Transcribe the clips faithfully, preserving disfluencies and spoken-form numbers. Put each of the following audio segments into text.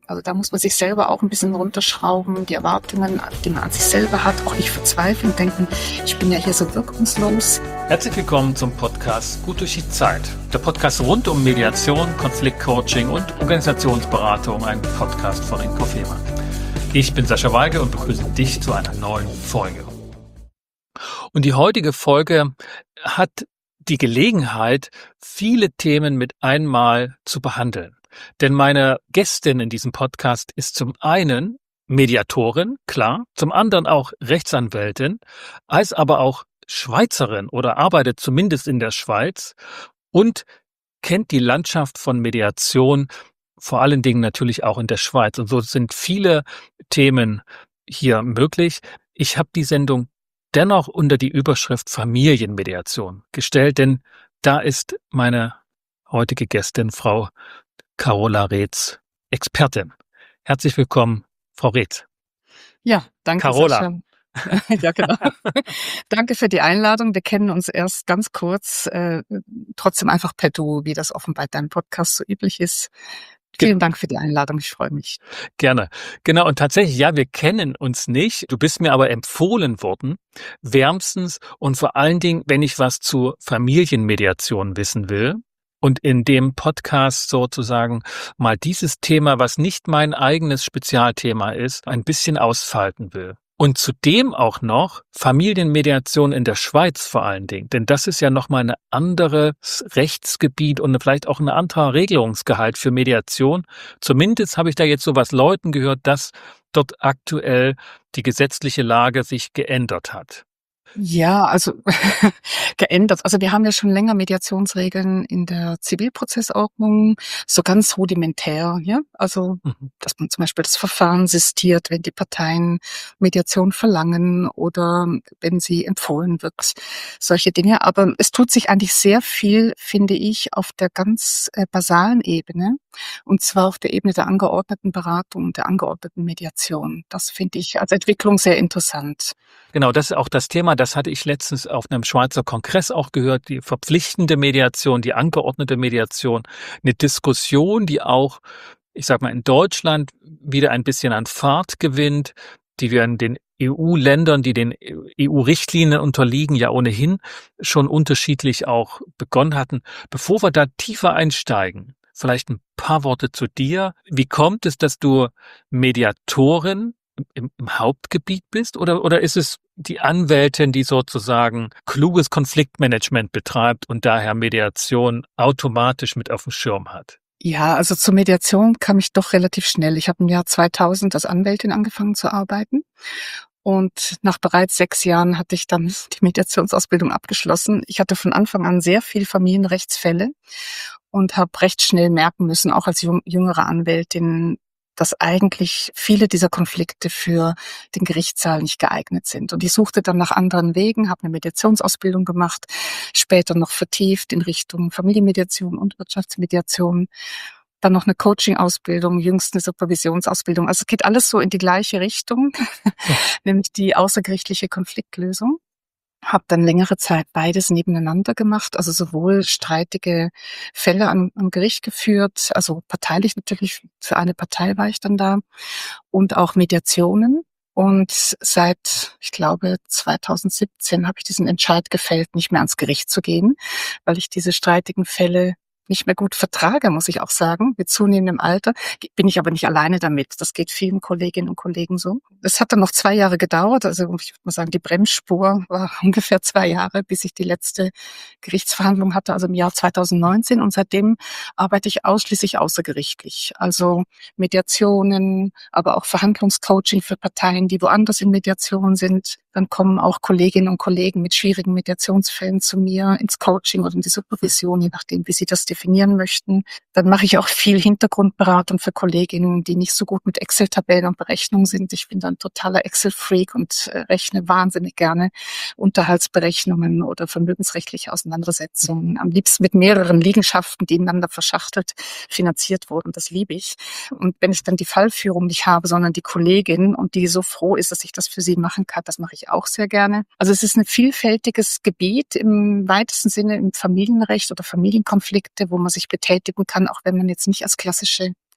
Also da muss man sich selber auch ein bisschen runterschrauben, die Erwartungen, die man an sich selber hat, auch nicht verzweifeln, denken, ich bin ja hier so wirkungslos. Herzlich willkommen zum Podcast Gut durch die Zeit. Der Podcast rund um Mediation, Konfliktcoaching und Organisationsberatung, ein Podcast von Inkofema. Ich bin Sascha Weige und begrüße dich zu einer neuen Folge. Und die heutige Folge hat die Gelegenheit, viele Themen mit einmal zu behandeln. Denn meine Gästin in diesem Podcast ist zum einen Mediatorin, klar, zum anderen auch Rechtsanwältin, als aber auch Schweizerin oder arbeitet zumindest in der Schweiz und kennt die Landschaft von Mediation, vor allen Dingen natürlich auch in der Schweiz. Und so sind viele Themen hier möglich. Ich habe die Sendung dennoch unter die Überschrift Familienmediation gestellt, denn da ist meine heutige Gästin, Frau Carola Reetz, Expertin. Herzlich willkommen, Frau Reetz. Ja, danke, Carola. Sascha. Ja, genau. Danke für die Einladung. Wir kennen uns erst ganz kurz, äh, trotzdem einfach per Du, wie das offenbar bei deinem Podcast so üblich ist. Vielen Dank für die Einladung, ich freue mich. Gerne. Genau, und tatsächlich, ja, wir kennen uns nicht. Du bist mir aber empfohlen worden, wärmstens und vor allen Dingen, wenn ich was zu Familienmediation wissen will. Und in dem Podcast sozusagen mal dieses Thema, was nicht mein eigenes Spezialthema ist, ein bisschen ausfalten will. Und zudem auch noch Familienmediation in der Schweiz vor allen Dingen. Denn das ist ja nochmal ein anderes Rechtsgebiet und vielleicht auch ein anderer Regelungsgehalt für Mediation. Zumindest habe ich da jetzt so was Leuten gehört, dass dort aktuell die gesetzliche Lage sich geändert hat. Ja, also geändert. Also wir haben ja schon länger Mediationsregeln in der Zivilprozessordnung, so ganz rudimentär, ja. Also, Mhm. dass man zum Beispiel das Verfahren sistiert, wenn die Parteien Mediation verlangen oder wenn sie empfohlen wird, solche Dinge. Aber es tut sich eigentlich sehr viel, finde ich, auf der ganz äh, basalen Ebene, und zwar auf der Ebene der angeordneten Beratung, der angeordneten Mediation. Das finde ich als Entwicklung sehr interessant. Genau, das ist auch das Thema, das hatte ich letztens auf einem Schweizer Kongress auch gehört, die verpflichtende Mediation, die angeordnete Mediation, eine Diskussion, die auch, ich sag mal, in Deutschland wieder ein bisschen an Fahrt gewinnt, die wir in den E U-Ländern, die den E U-Richtlinien unterliegen, ja ohnehin schon unterschiedlich auch begonnen hatten. Bevor wir da tiefer einsteigen, vielleicht ein paar Worte zu dir. Wie kommt es, dass du Mediatorin im, im Hauptgebiet bist, oder, oder ist es die Anwältin, die sozusagen kluges Konfliktmanagement betreibt und daher Mediation automatisch mit auf dem Schirm hat? Ja, also zur Mediation kam ich doch relativ schnell. Ich habe im Jahr zweitausend als Anwältin angefangen zu arbeiten. Und nach bereits sechs Jahren hatte ich dann die Mediationsausbildung abgeschlossen. Ich hatte von Anfang an sehr viel Familienrechtsfälle und habe recht schnell merken müssen, auch als jüngere Anwältin, dass eigentlich viele dieser Konflikte für den Gerichtssaal nicht geeignet sind. Und ich suchte dann nach anderen Wegen, habe eine Mediationsausbildung gemacht, später noch vertieft in Richtung Familienmediation und Wirtschaftsmediation, dann noch eine Coaching-Ausbildung, jüngst eine Supervisionsausbildung. Also es geht alles so in die gleiche Richtung, nämlich die außergerichtliche Konfliktlösung. Habe dann längere Zeit beides nebeneinander gemacht, also sowohl streitige Fälle am, am Gericht geführt, also parteilich natürlich, für eine Partei war ich dann da, und auch Mediationen. Und seit, ich glaube, zweitausendsiebzehn habe ich diesen Entscheid gefällt, nicht mehr ans Gericht zu gehen, weil ich diese streitigen Fälle nicht mehr gut vertrage, muss ich auch sagen. Mit zunehmendem Alter bin ich aber nicht alleine damit. Das geht vielen Kolleginnen und Kollegen so. Es hat dann noch zwei Jahre gedauert. Also ich würde mal sagen, die Bremsspur war ungefähr zwei Jahre, bis ich die letzte Gerichtsverhandlung hatte, also im Jahr zweitausendneunzehn. Und seitdem arbeite ich ausschließlich außergerichtlich. Also Mediationen, aber auch Verhandlungscoaching für Parteien, die woanders in Mediation sind. Dann kommen auch Kolleginnen und Kollegen mit schwierigen Mediationsfällen zu mir ins Coaching oder in die Supervision, je nachdem, wie sie das definieren möchten. Dann mache ich auch viel Hintergrundberatung für Kolleginnen, die nicht so gut mit Excel-Tabellen und Berechnungen sind. Ich bin dann totaler Excel-Freak und äh, rechne wahnsinnig gerne Unterhaltsberechnungen oder vermögensrechtliche Auseinandersetzungen. Am liebsten mit mehreren Liegenschaften, die ineinander verschachtelt finanziert wurden. Das liebe ich. Und wenn ich dann die Fallführung nicht habe, sondern die Kollegin und die so froh ist, dass ich das für sie machen kann, das mache ich auch sehr gerne. Also es ist ein vielfältiges Gebiet im weitesten Sinne im Familienrecht oder Familienkonflikte, wo man sich betätigen kann, auch wenn man jetzt nicht als klassische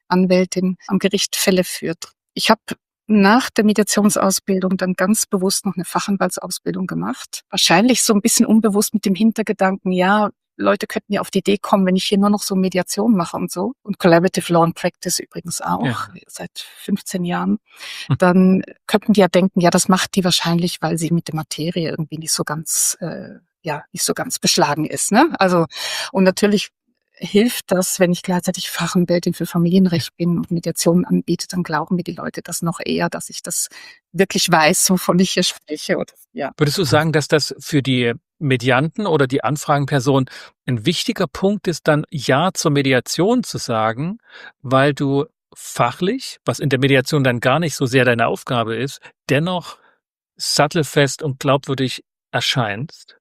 Anwältin am Gericht Fälle führt. Ich habe nach der Mediationsausbildung dann ganz bewusst noch eine Fachanwaltsausbildung gemacht. Wahrscheinlich so ein bisschen unbewusst mit dem Hintergedanken, ja, Leute könnten ja auf die Idee kommen, wenn ich hier nur noch so Mediation mache und so. Und Collaborative Law and Practice übrigens auch, ja. Seit fünfzehn Jahren. Dann könnten die ja denken, ja, das macht die wahrscheinlich, weil sie mit der Materie irgendwie nicht so ganz, äh, ja, nicht so ganz beschlagen ist, ne? Also, und natürlich hilft das, wenn ich gleichzeitig Fachanwältin für Familienrecht bin und Mediation anbiete, dann glauben mir die Leute das noch eher, dass ich das wirklich weiß, wovon ich hier spreche. Oder, ja. Würdest du sagen, dass das für die Medianten oder die Anfragenperson ein wichtiger Punkt ist, dann Ja zur Mediation zu sagen, weil du fachlich, was in der Mediation dann gar nicht so sehr deine Aufgabe ist, dennoch sattelfest und glaubwürdig erscheinst?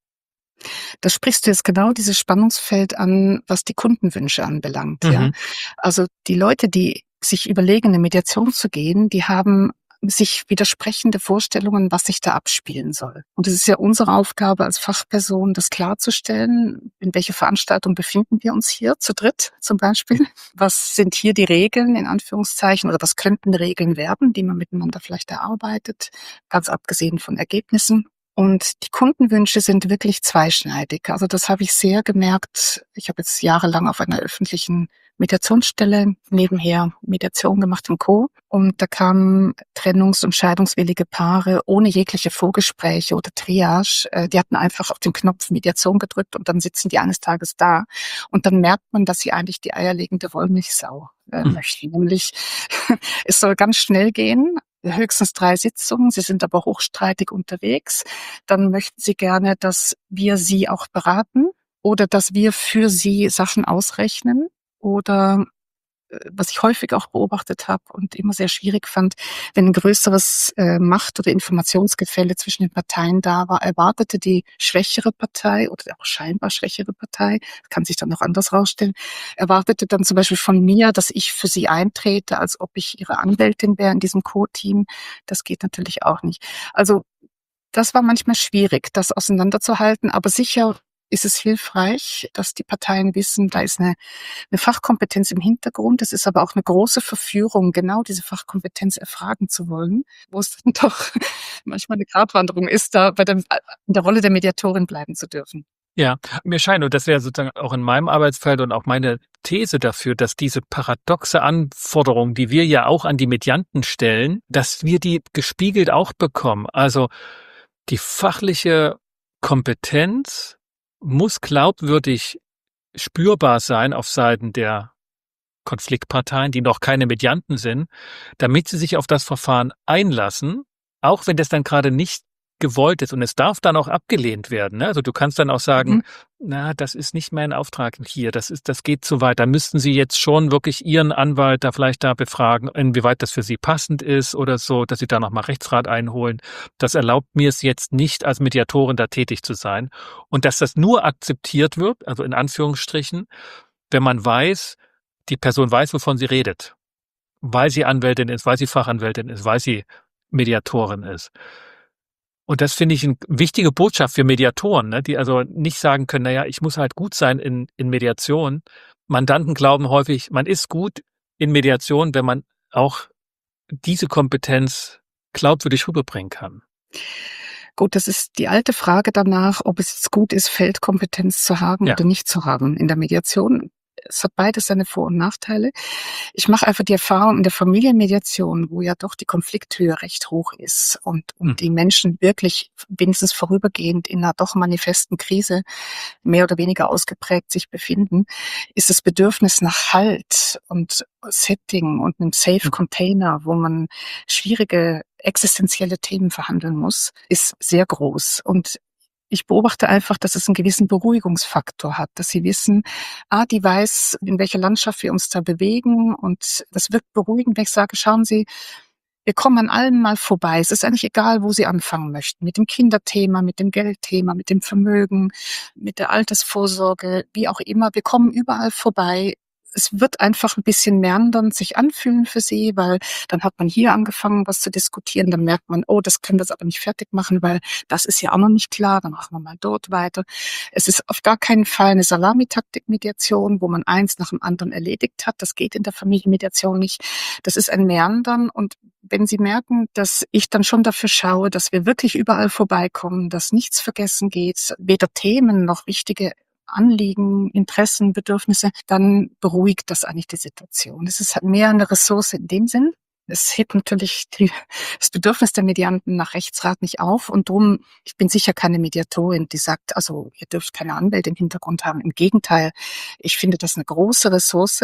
Da sprichst du jetzt genau dieses Spannungsfeld an, was die Kundenwünsche anbelangt. Mhm. Ja? Also die Leute, die sich überlegen, in eine Mediation zu gehen, die haben sich widersprechende Vorstellungen, was sich da abspielen soll. Und es ist ja unsere Aufgabe als Fachperson, das klarzustellen, in welcher Veranstaltung befinden wir uns hier, zu dritt zum Beispiel. Was sind hier die Regeln, in Anführungszeichen, oder was könnten Regeln werden, die man miteinander vielleicht erarbeitet, ganz abgesehen von Ergebnissen. Und die Kundenwünsche sind wirklich zweischneidig. Also das habe ich sehr gemerkt. Ich habe jetzt jahrelang auf einer öffentlichen Mediationsstelle nebenher Mediation gemacht und Co. Und da kamen trennungs- und scheidungswillige Paare ohne jegliche Vorgespräche oder Triage. Die hatten einfach auf den Knopf Mediation gedrückt und dann sitzen die eines Tages da. Und dann merkt man, dass sie eigentlich die eierlegende Wollmilchsau äh, hm. möchten. Nämlich, es soll ganz schnell gehen. Höchstens drei Sitzungen, Sie sind aber hochstreitig unterwegs, dann möchten Sie gerne, dass wir Sie auch beraten oder dass wir für Sie Sachen ausrechnen oder was ich häufig auch beobachtet habe und immer sehr schwierig fand, wenn ein größeres äh, Macht- oder Informationsgefälle zwischen den Parteien da war, erwartete die schwächere Partei oder auch scheinbar schwächere Partei, kann sich dann noch anders rausstellen, erwartete dann zum Beispiel von mir, dass ich für sie eintrete, als ob ich ihre Anwältin wäre in diesem Co-Team. Das geht natürlich auch nicht. Also das war manchmal schwierig, das auseinanderzuhalten, aber sicher ist es hilfreich, dass die Parteien wissen, da ist eine, eine Fachkompetenz im Hintergrund. Es ist aber auch eine große Verführung, genau diese Fachkompetenz erfragen zu wollen, wo es dann doch manchmal eine Gratwanderung ist, da bei der, in der Rolle der Mediatorin bleiben zu dürfen. Ja, mir scheint, und das wäre sozusagen auch in meinem Arbeitsfeld und auch meine These dafür, dass diese paradoxe Anforderung, die wir ja auch an die Medianten stellen, dass wir die gespiegelt auch bekommen. Also die fachliche Kompetenz muss glaubwürdig spürbar sein auf Seiten der Konfliktparteien, die noch keine Medianten sind, damit sie sich auf das Verfahren einlassen, auch wenn das dann gerade nicht gewollt ist. Und es darf dann auch abgelehnt werden. Ne? Also du kannst dann auch sagen, mhm. na, das ist nicht mein Auftrag hier, das ist, das geht zu weit. Da müssten Sie jetzt schon wirklich Ihren Anwalt da vielleicht da befragen, inwieweit das für Sie passend ist oder so, dass Sie da nochmal Rechtsrat einholen. Das erlaubt mir es jetzt nicht, als Mediatorin da tätig zu sein. Und dass das nur akzeptiert wird, also in Anführungsstrichen, wenn man weiß, die Person weiß, wovon sie redet. Weil sie Anwältin ist, weil sie Fachanwältin ist, weil sie Mediatorin ist. Und das finde ich eine wichtige Botschaft für Mediatoren, ne, die also nicht sagen können, naja, ich muss halt gut sein in, in Mediation. Mandanten glauben häufig, man ist gut in Mediation, wenn man auch diese Kompetenz glaubwürdig rüberbringen kann. Gut, das ist die alte Frage danach, ob es jetzt gut ist, Feldkompetenz zu haben ja. oder nicht zu haben in der Mediation. Es hat beides seine Vor- und Nachteile. Ich mache einfach die Erfahrung in der Familienmediation, wo ja doch die Konflikthöhe recht hoch ist und, und hm. die Menschen wirklich wenigstens vorübergehend in einer doch manifesten Krise mehr oder weniger ausgeprägt sich befinden, ist das Bedürfnis nach Halt und Setting und einem Safe Container, wo man schwierige existenzielle Themen verhandeln muss, ist sehr groß. Und ich beobachte einfach, dass es einen gewissen Beruhigungsfaktor hat, dass sie wissen, ah, die weiß, in welcher Landschaft wir uns da bewegen und das wirkt beruhigend, wenn ich sage, schauen Sie, wir kommen an allem mal vorbei. Es ist eigentlich egal, wo Sie anfangen möchten, mit dem Kinderthema, mit dem Geldthema, mit dem Vermögen, mit der Altersvorsorge, wie auch immer. Wir kommen überall vorbei. es wird einfach ein bisschen meandernd sich anfühlen für sie, weil dann hat man hier angefangen, was zu diskutieren, dann merkt man, oh, das können wir jetzt aber nicht fertig machen, weil das ist ja auch noch nicht klar, dann machen wir mal dort weiter. Es ist auf gar keinen Fall eine Salamitaktik-Mediation, wo man eins nach dem anderen erledigt hat. Das geht in der Familienmediation nicht. Das ist ein Meandern, und wenn Sie merken, dass ich dann schon dafür schaue, dass wir wirklich überall vorbeikommen, dass nichts vergessen geht, weder Themen noch wichtige Anliegen, Interessen, Bedürfnisse, dann beruhigt das eigentlich die Situation. Es ist halt mehr eine Ressource in dem Sinn. Es hebt natürlich die, das Bedürfnis der Medianten nach Rechtsrat nicht auf, und drum, ich bin sicher keine Mediatorin, die sagt, also ihr dürft keine Anwälte im Hintergrund haben. Im Gegenteil, ich finde das eine große Ressource,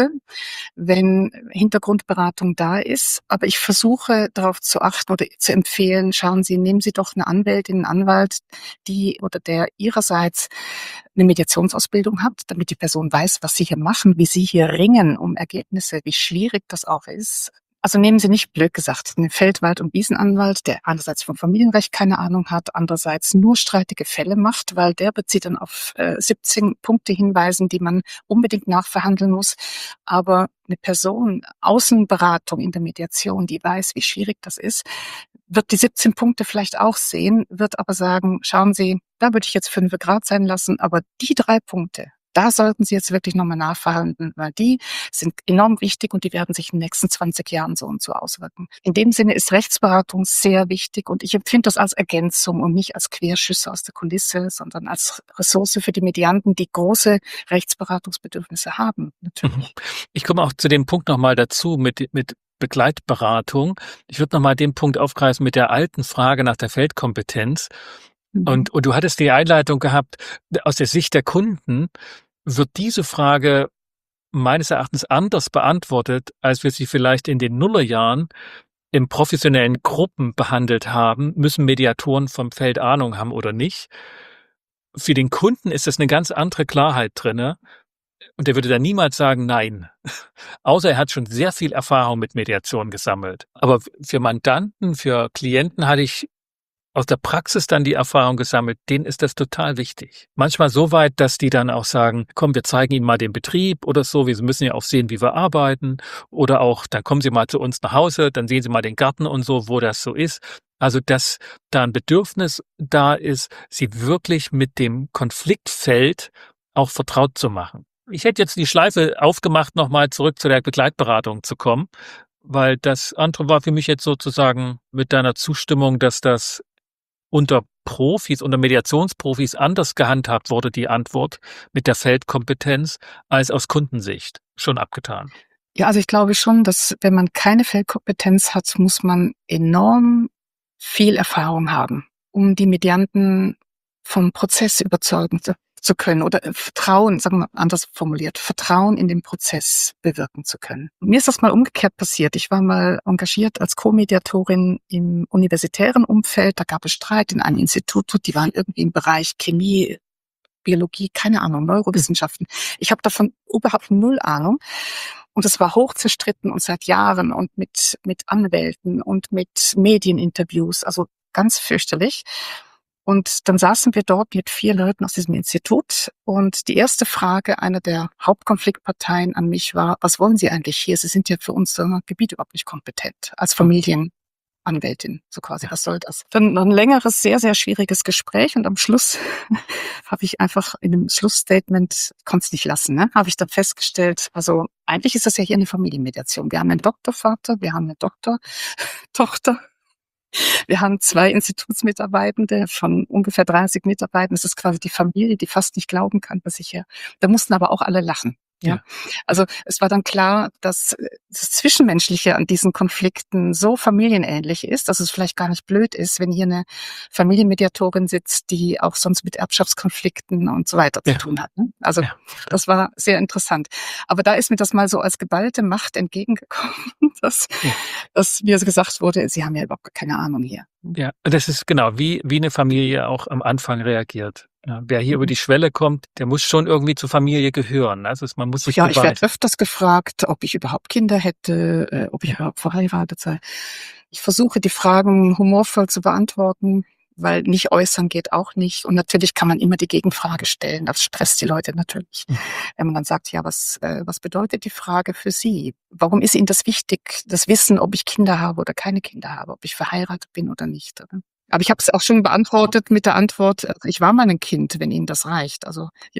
wenn Hintergrundberatung da ist. Aber ich versuche darauf zu achten oder zu empfehlen, schauen Sie, nehmen Sie doch eine Anwältin, einen Anwalt, die oder der ihrerseits eine Mediationsausbildung hat, damit die Person weiß, was Sie hier machen, wie Sie hier ringen um Ergebnisse, wie schwierig das auch ist. Also nehmen Sie nicht, blöd gesagt, einen Feldwald- und Wiesenanwalt, der einerseits vom Familienrecht keine Ahnung hat, andererseits nur streitige Fälle macht, weil der wird Sie dann auf äh, siebzehn Punkte hinweisen, die man unbedingt nachverhandeln muss. Aber eine Person, Außenberatung in der Mediation, die weiß, wie schwierig das ist, wird die siebzehn Punkte vielleicht auch sehen, wird aber sagen, schauen Sie, da würde ich jetzt fünf Grad sein lassen, aber die drei Punkte, da sollten Sie jetzt wirklich nochmal nachverhandeln, weil die sind enorm wichtig und die werden sich in den nächsten zwanzig Jahren so und so auswirken. In dem Sinne ist Rechtsberatung sehr wichtig, und ich empfinde das als Ergänzung und nicht als Querschüsse aus der Kulisse, sondern als Ressource für die Medianten, die große Rechtsberatungsbedürfnisse haben, natürlich. Ich komme auch zu dem Punkt nochmal dazu mit, mit Begleitberatung. Ich würde nochmal den Punkt aufgreifen mit der alten Frage nach der Feldkompetenz. Mhm. Und, und du hattest die Einleitung gehabt, aus der Sicht der Kunden wird diese Frage meines Erachtens anders beantwortet, als wir sie vielleicht in den Nullerjahren in professionellen Gruppen behandelt haben. Müssen Mediatoren vom Feld Ahnung haben oder nicht? Für den Kunden ist das eine ganz andere Klarheit drinne. Und der würde dann niemals sagen, nein. Außer er hat schon sehr viel Erfahrung mit Mediation gesammelt. Aber für Mandanten, für Klienten hatte ich aus der Praxis dann die Erfahrung gesammelt, denen ist das total wichtig. Manchmal so weit, dass die dann auch sagen, komm, wir zeigen Ihnen mal den Betrieb oder so, wir müssen ja auch sehen, wie wir arbeiten. Oder auch, dann kommen Sie mal zu uns nach Hause, dann sehen Sie mal den Garten und so, wo das so ist. Also, dass da ein Bedürfnis da ist, Sie wirklich mit dem Konfliktfeld auch vertraut zu machen. Ich hätte jetzt die Schleife aufgemacht, nochmal zurück zu der Begleitberatung zu kommen, weil das andere war für mich jetzt sozusagen mit deiner Zustimmung, dass das unter Profis, unter Mediationsprofis anders gehandhabt wurde, die Antwort mit der Feldkompetenz, als aus Kundensicht schon abgetan. Ja, also ich glaube schon, dass wenn man keine Feldkompetenz hat, muss man enorm viel Erfahrung haben, um die Medianten vom Prozess überzeugen zu zu können oder Vertrauen, sagen wir mal anders formuliert, Vertrauen in den Prozess bewirken zu können. Mir ist das mal umgekehrt passiert. Ich war mal engagiert als Co-Mediatorin im universitären Umfeld. Da gab es Streit in einem Institut, die waren irgendwie im Bereich Chemie, Biologie, keine Ahnung, Neurowissenschaften. Ich habe davon überhaupt null Ahnung. Und es war hoch zerstritten und seit Jahren und mit, mit Anwälten und mit Medieninterviews, also ganz fürchterlich. Und dann saßen wir dort mit vier Leuten aus diesem Institut, und die erste Frage einer der Hauptkonfliktparteien an mich war, was wollen Sie eigentlich hier? Sie sind ja für unser Gebiet überhaupt nicht kompetent, als Familienanwältin, so quasi, was soll das? Dann ein längeres, sehr, sehr schwieriges Gespräch, und am Schluss habe ich einfach in einem Schlussstatement, konnte es nicht lassen, ne, habe ich dann festgestellt, also eigentlich ist das ja hier eine Familienmediation. Wir haben einen Doktorvater, wir haben eine Doktortochter. Wir haben zwei Institutsmitarbeitende von ungefähr dreißig Mitarbeitern. Das ist quasi die Familie, die fast nicht glauben kann, was ich hier. Da mussten aber auch alle lachen. Ja, also es war dann klar, dass das Zwischenmenschliche an diesen Konflikten so familienähnlich ist, dass es vielleicht gar nicht blöd ist, wenn hier eine Familienmediatorin sitzt, die auch sonst mit Erbschaftskonflikten und so weiter ja. zu tun hat. Ne? Also ja. das war sehr interessant. Aber da ist mir das mal so als geballte Macht entgegengekommen, dass, ja. dass mir gesagt wurde, Sie haben ja überhaupt keine Ahnung hier. Ja, das ist genau, wie, wie eine Familie auch am Anfang reagiert. Ja, wer hier mhm. über die Schwelle kommt, der muss schon irgendwie zur Familie gehören. Also man muss sich Ja, beweisen. Ich werde öfters gefragt, ob ich überhaupt Kinder hätte, äh, ob ich überhaupt verheiratet sei. Ich versuche, die Fragen humorvoll zu beantworten. weil nicht äußern geht auch nicht. Und natürlich kann man immer die Gegenfrage stellen. Das stresst die Leute natürlich. Mhm. Wenn man dann sagt, ja, was, äh, was bedeutet die Frage für Sie? Warum ist Ihnen das wichtig, das Wissen, ob ich Kinder habe oder keine Kinder habe, ob ich verheiratet bin oder nicht? Oder? Aber ich habe es auch schon beantwortet mit der Antwort, also ich war mal ein Kind, wenn Ihnen das reicht. Also ja.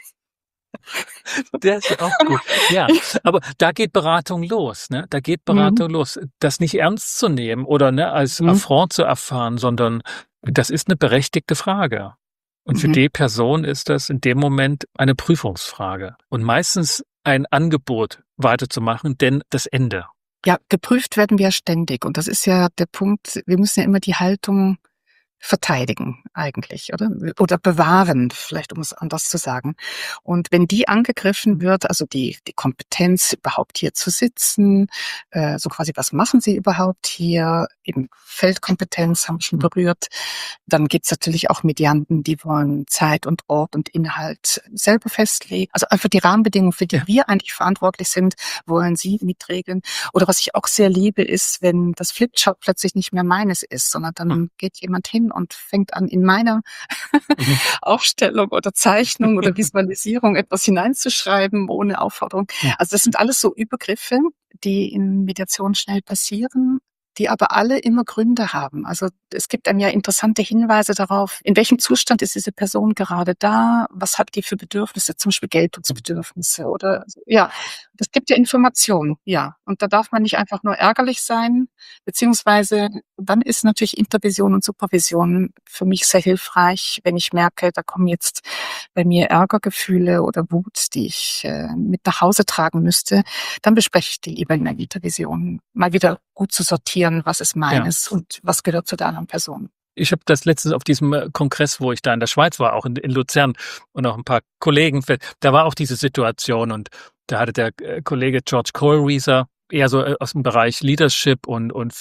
Das ist auch gut. Ja, aber da geht Beratung los, ne? Da geht Mhm. Beratung los. Das nicht ernst zu nehmen oder ne, als Mhm. Affront zu erfahren, sondern das ist eine berechtigte Frage. Und für Mhm. die Person ist das in dem Moment eine Prüfungsfrage und meistens ein Angebot weiterzumachen, denn das Ende. Ja, geprüft werden wir ja ständig. Und das ist ja der Punkt, wir müssen ja immer die Haltung verteidigen eigentlich, oder? Oder bewahren, vielleicht um es anders zu sagen. Und wenn die angegriffen wird, also die die Kompetenz, überhaupt hier zu sitzen, äh, so quasi, was machen Sie überhaupt hier? Eben Feldkompetenz haben wir schon berührt. Dann gibt's natürlich auch Medianten, die wollen Zeit und Ort und Inhalt selber festlegen. Also einfach die Rahmenbedingungen, für die Ja. wir eigentlich verantwortlich sind, wollen sie mitregeln. Oder was ich auch sehr liebe, ist, wenn das Flipchart plötzlich nicht mehr meines ist, sondern dann Mhm. geht jemand hin und fängt an, in meiner Mhm. Aufstellung oder Zeichnung oder Visualisierung etwas hineinzuschreiben, ohne Aufforderung. Ja. Also das sind alles so Übergriffe, die in Mediation schnell passieren, die aber alle immer Gründe haben. Also es gibt einem ja interessante Hinweise darauf, in welchem Zustand ist diese Person gerade da, was hat die für Bedürfnisse, zum Beispiel Geltungsbedürfnisse oder ja, das gibt ja Informationen, ja. Und da darf man nicht einfach nur ärgerlich sein, beziehungsweise dann ist natürlich Intervision und Supervision für mich sehr hilfreich, wenn ich merke, da kommen jetzt bei mir Ärgergefühle oder Wut, die ich äh, mit nach Hause tragen müsste, dann bespreche ich die lieber in der Intervision, mal wieder gut zu sortieren, was ist meines ja. und was gehört zu der anderen Person. Ich habe das letztens auf diesem Kongress, wo ich da in der Schweiz war, auch in, in Luzern und auch ein paar Kollegen, da war auch diese Situation und da hatte der Kollege George Kohlrieser eher so aus dem Bereich Leadership und, und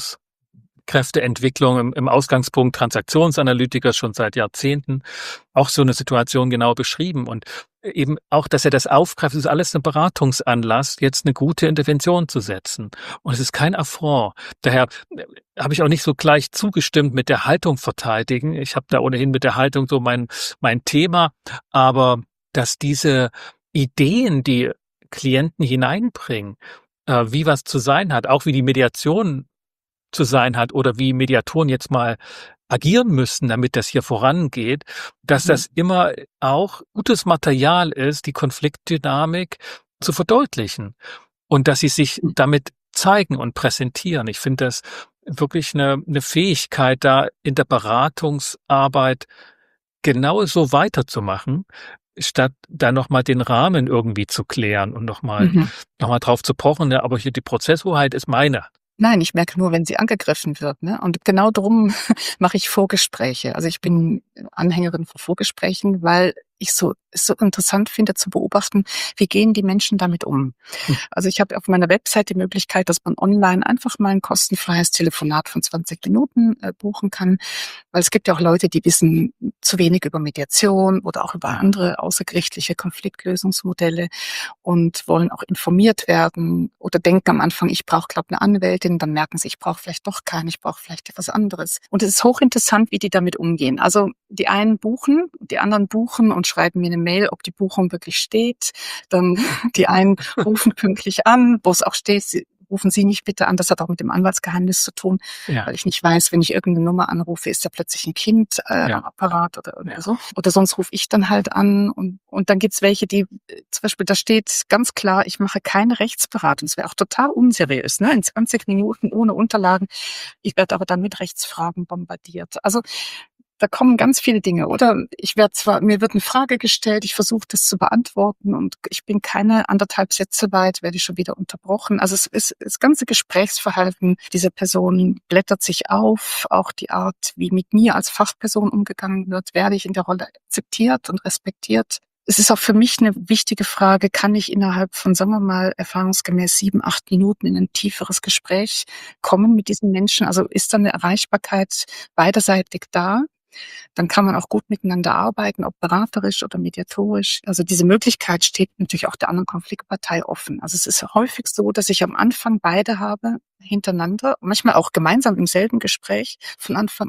Führungskräfteentwicklung im, im Ausgangspunkt Transaktionsanalytiker schon seit Jahrzehnten auch so eine Situation genau beschrieben und eben auch, dass er das aufgreift, ist alles ein Beratungsanlass, jetzt eine gute Intervention zu setzen. Und es ist kein Affront. Daher habe ich auch nicht so gleich zugestimmt mit der Haltung verteidigen. Ich habe da ohnehin mit der Haltung so mein, mein Thema. Aber dass diese Ideen, die Klienten hineinbringen, äh, wie was zu sein hat, auch wie die Mediation zu sein hat oder wie Mediatoren jetzt mal agieren müssen, damit das hier vorangeht, dass mhm. das immer auch gutes Material ist, die Konfliktdynamik zu verdeutlichen und dass sie sich damit zeigen und präsentieren. Ich finde das wirklich eine, eine Fähigkeit, da in der Beratungsarbeit genau so weiterzumachen, statt da nochmal den Rahmen irgendwie zu klären und nochmal mhm. noch mal drauf zu pochen. Ja, aber hier die Prozesshoheit ist meine. Nein, ich merke nur, wenn sie angegriffen wird, ne? Und genau darum mache ich Vorgespräche. Also ich bin Anhängerin von Vorgesprächen, weil ich so es so interessant finde zu beobachten, wie gehen die Menschen damit um. Hm. Also ich habe auf meiner Website die Möglichkeit, dass man online einfach mal ein kostenfreies Telefonat von zwanzig Minuten äh, buchen kann, weil es gibt ja auch Leute, die wissen zu wenig über Mediation oder auch über andere außergerichtliche Konfliktlösungsmodelle und wollen auch informiert werden oder denken am Anfang, ich brauche, glaube ich, eine Anwältin, dann merken sie, ich brauche vielleicht doch keine, ich brauche vielleicht etwas anderes. Und es ist hochinteressant, wie die damit umgehen. Also die einen buchen, die anderen buchen und schreiben mir eine Mail, ob die Buchung wirklich steht. Dann die einen rufen pünktlich an, wo es auch steht, sie, rufen Sie nicht bitte an. Das hat auch mit dem Anwaltsgeheimnis zu tun, ja. Weil ich nicht weiß, wenn ich irgendeine Nummer anrufe, ist da plötzlich ein Kind äh, ja. am Apparat oder, oder ja. so. Oder sonst rufe ich dann halt an. Und, und dann gibt's welche, die zum Beispiel, da steht ganz klar, ich mache keine Rechtsberatung. Das wäre auch total unseriös, ne? In zwanzig Minuten ohne Unterlagen. Ich werde aber dann mit Rechtsfragen bombardiert. Also da kommen ganz viele Dinge, oder? Ich werde zwar, mir wird eine Frage gestellt, ich versuche das zu beantworten und ich bin keine anderthalb Sätze weit, werde ich schon wieder unterbrochen. Also es ist das ganze Gesprächsverhalten dieser Person blättert sich auf, auch die Art, wie mit mir als Fachperson umgegangen wird, werde ich in der Rolle akzeptiert und respektiert. Es ist auch für mich eine wichtige Frage, kann ich innerhalb von, sagen wir mal, erfahrungsgemäß sieben, acht Minuten in ein tieferes Gespräch kommen mit diesen Menschen? Also ist da eine Erreichbarkeit beiderseitig da? Dann kann man auch gut miteinander arbeiten, ob beraterisch oder mediatorisch. Also diese Möglichkeit steht natürlich auch der anderen Konfliktpartei offen. Also es ist häufig so, dass ich am Anfang beide habe, hintereinander, manchmal auch gemeinsam im selben Gespräch von Anfang an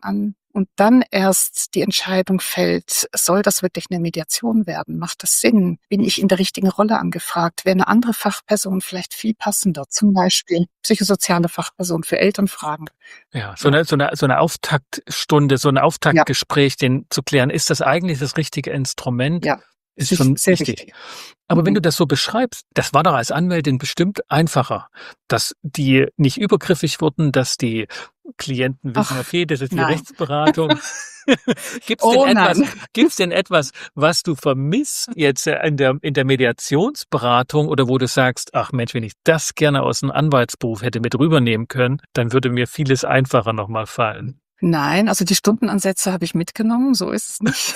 und dann erst die Entscheidung fällt, soll das wirklich eine Mediation werden? Macht das Sinn? Bin ich in der richtigen Rolle angefragt? Wäre eine andere Fachperson vielleicht viel passender? Zum Beispiel psychosoziale Fachperson für Elternfragen. Ja, so eine, so eine, so eine Auftaktstunde, so ein Ja, Auftaktgespräch, den zu klären, ist das eigentlich das richtige Instrument? ja, Ist sich schon sehr wichtig. wichtig. Aber wenn Mhm. du das so beschreibst, das war doch als Anwältin bestimmt einfacher, dass die nicht übergriffig wurden, dass die Klienten wissen, Ach, okay, das ist die nein. Rechtsberatung. Gibt's denn Oh etwas, nein. gibt's denn etwas, was du vermisst jetzt äh, in der, in der Mediationsberatung oder wo du sagst, ach Mensch, wenn ich das gerne aus dem Anwaltsberuf hätte mit rübernehmen können, dann würde mir vieles einfacher nochmal fallen. Nein, also die Stundenansätze habe ich mitgenommen, so ist es nicht.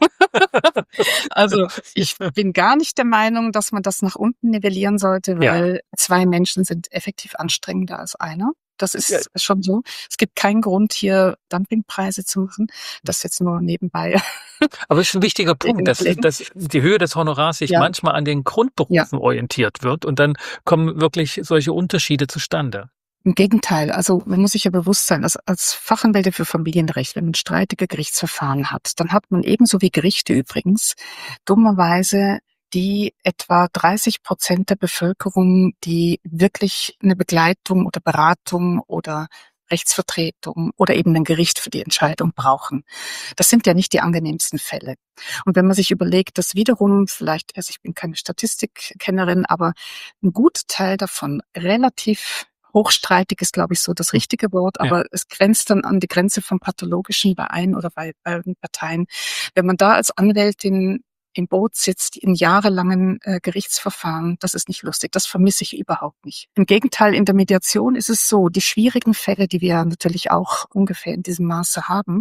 Also ich bin gar nicht der Meinung, dass man das nach unten nivellieren sollte, Ja, weil zwei Menschen sind effektiv anstrengender als einer. Das ja, ist schon so. Es gibt keinen Grund, hier Dumpingpreise zu machen. Das jetzt nur nebenbei aber es ist ein wichtiger Punkt, dass, legen. dass die Höhe des Honorars sich Ja, manchmal an den ja. Grundberufen orientiert wird und dann kommen wirklich solche Unterschiede zustande. Im Gegenteil, also man muss sich ja bewusst sein, dass als Fachanwälte für Familienrecht, wenn man streitige Gerichtsverfahren hat, dann hat man ebenso wie Gerichte übrigens dummerweise die etwa dreißig Prozent der Bevölkerung, die wirklich eine Begleitung oder Beratung oder Rechtsvertretung oder eben ein Gericht für die Entscheidung brauchen. Das sind ja nicht die angenehmsten Fälle. Und wenn man sich überlegt, dass wiederum vielleicht, also ich bin keine Statistikkennerin, aber ein guter Teil davon relativ hochstreitig ist, glaube ich, so das richtige Wort, Ja, aber es grenzt dann an die Grenze vom Pathologischen bei ein oder bei beiden Parteien. Wenn man da als Anwältin im Boot sitzt in jahrelangen äh, Gerichtsverfahren, das ist nicht lustig. Das vermisse ich überhaupt nicht. Im Gegenteil, in der Mediation ist es so, die schwierigen Fälle, die wir natürlich auch ungefähr in diesem Maße haben,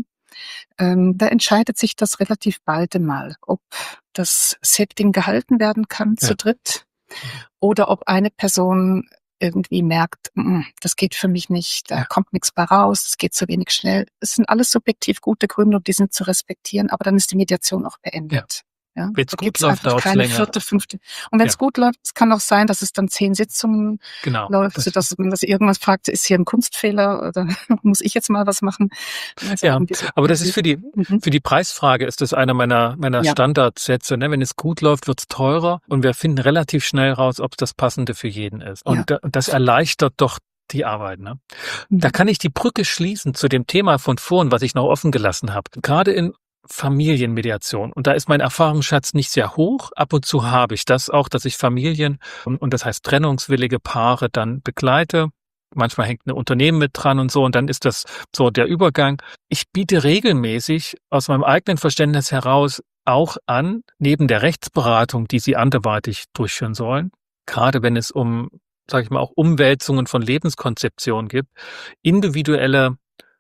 ähm, da entscheidet sich das relativ bald einmal, ob das Setting gehalten werden kann ja, zu dritt oder ob eine Person irgendwie merkt, "Mm, das geht für mich nicht, da ja, kommt nichts bei raus, es geht zu wenig schnell." Es sind alles subjektiv gute Gründe und die sind zu respektieren, aber dann ist die Mediation auch ja. beendet. Ja, Wenn es da gut gibt's läuft, einfach dauert es keine länger. vierte, fünfte. Und wenn es Ja, gut läuft, es kann auch sein, dass es dann zehn Sitzungen genau. läuft, Das, sodass man das irgendwas fragt, ist hier ein Kunstfehler oder muss ich jetzt mal was machen? Also ja, irgendwie so aber das ist für die, Mhm. für die Preisfrage ist das einer meiner, meiner Ja, Standardsätze. Ne? Wenn es gut läuft, wird es teurer und wir finden relativ schnell raus, ob es das Passende für jeden ist. ja. Und da, das erleichtert doch die Arbeit. Ne? Da Mhm. kann ich die Brücke schließen zu dem Thema von vorhin, was ich noch offen gelassen habe. Gerade in Familienmediation. Und da ist mein Erfahrungsschatz nicht sehr hoch. Ab und zu habe ich das auch, dass ich Familien, und das heißt trennungswillige Paare dann begleite. Manchmal hängt ein Unternehmen mit dran und so, und dann ist das so der Übergang. Ich biete regelmäßig aus meinem eigenen Verständnis heraus auch an, neben der Rechtsberatung, die Sie anderweitig durchführen sollen, gerade wenn es um, sage ich mal, auch Umwälzungen von Lebenskonzeptionen gibt, individuelle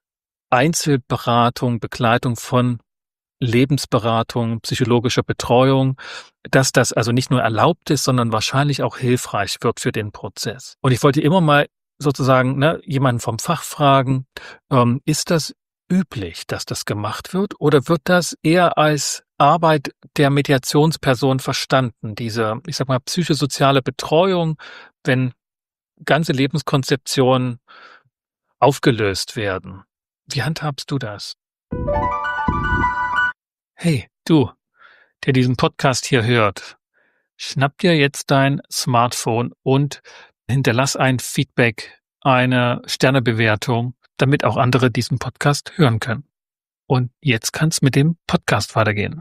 Einzelberatung, Begleitung von Lebensberatung, psychologischer Betreuung, dass das also nicht nur erlaubt ist, sondern wahrscheinlich auch hilfreich wird für den Prozess. Und ich wollte immer mal sozusagen ne, jemanden vom Fach fragen, ähm, ist das üblich, dass das gemacht wird, oder wird das eher als Arbeit der Mediationsperson verstanden, diese, ich sag mal, psychosoziale Betreuung, wenn ganze Lebenskonzeptionen aufgelöst werden? Wie handhabst du das? Hey, du, der diesen Podcast hier hört, schnapp dir jetzt dein Smartphone und hinterlass ein Feedback, eine Sternebewertung, damit auch andere diesen Podcast hören können. Und jetzt kann's mit dem Podcast weitergehen.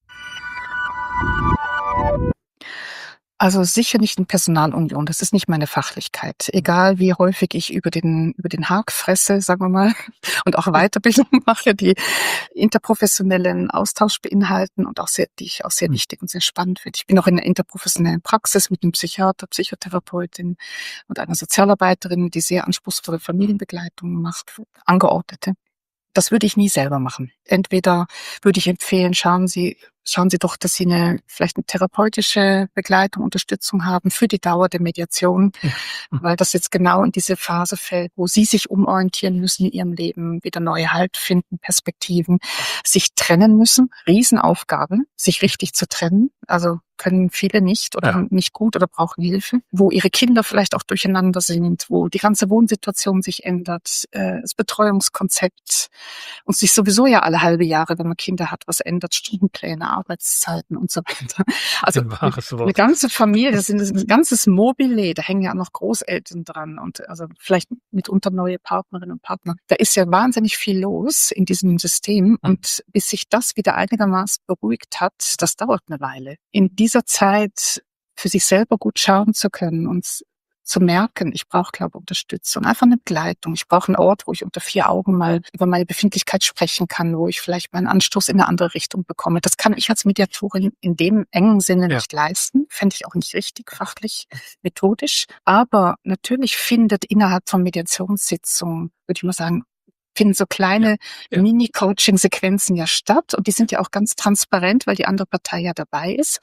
Also sicher nicht in Personalunion, das ist nicht meine Fachlichkeit. Egal wie häufig ich über den, über den Haag fresse, sagen wir mal, und auch Weiterbildung mache, die interprofessionellen Austausch beinhalten und auch sehr, die ich auch sehr Hm. wichtig und sehr spannend finde. Ich bin auch in einer interprofessionellen Praxis mit einem Psychiater, Psychotherapeutin und einer Sozialarbeiterin, die sehr anspruchsvolle Familienbegleitung macht, Angeordnete. Das würde ich nie selber machen. Entweder würde ich empfehlen, schauen Sie, schauen Sie doch, dass Sie eine, vielleicht eine therapeutische Begleitung, Unterstützung haben für die Dauer der Mediation, Ja. weil das jetzt genau in diese Phase fällt, wo Sie sich umorientieren müssen in Ihrem Leben, wieder neue Halt finden, Perspektiven, sich trennen müssen. Riesenaufgabe, sich richtig zu trennen. Also können viele nicht oder Ja. nicht gut oder brauchen Hilfe, wo ihre Kinder vielleicht auch durcheinander sind, wo die ganze Wohnsituation sich ändert, äh, das Betreuungskonzept und sich sowieso ja alle halbe Jahre, wenn man Kinder hat, was ändert, Stundenpläne, Arbeitszeiten und so weiter. Also Ein wahres eine Wort. ganze Familie, das ist ein ganzes Mobile, da hängen ja auch noch Großeltern dran und also vielleicht mitunter neue Partnerinnen und Partner. Da ist ja wahnsinnig viel los in diesem System und bis sich das wieder einigermaßen beruhigt hat, das dauert eine Weile. In dieser Zeit für sich selber gut schauen zu können und zu merken, ich brauche, glaube ich, Unterstützung, einfach eine Begleitung. Ich brauche einen Ort, wo ich unter vier Augen mal über meine Befindlichkeit sprechen kann, wo ich vielleicht meinen Anstoß in eine andere Richtung bekomme. Das kann ich als Mediatorin in dem engen Sinne Ja. nicht leisten. Fände ich auch nicht richtig, fachlich, methodisch. Aber natürlich findet innerhalb von Mediationssitzungen, würde ich mal sagen, finden so kleine Ja. Ja. Mini-Coaching-Sequenzen ja statt. Und die sind ja auch ganz transparent, weil die andere Partei ja dabei ist.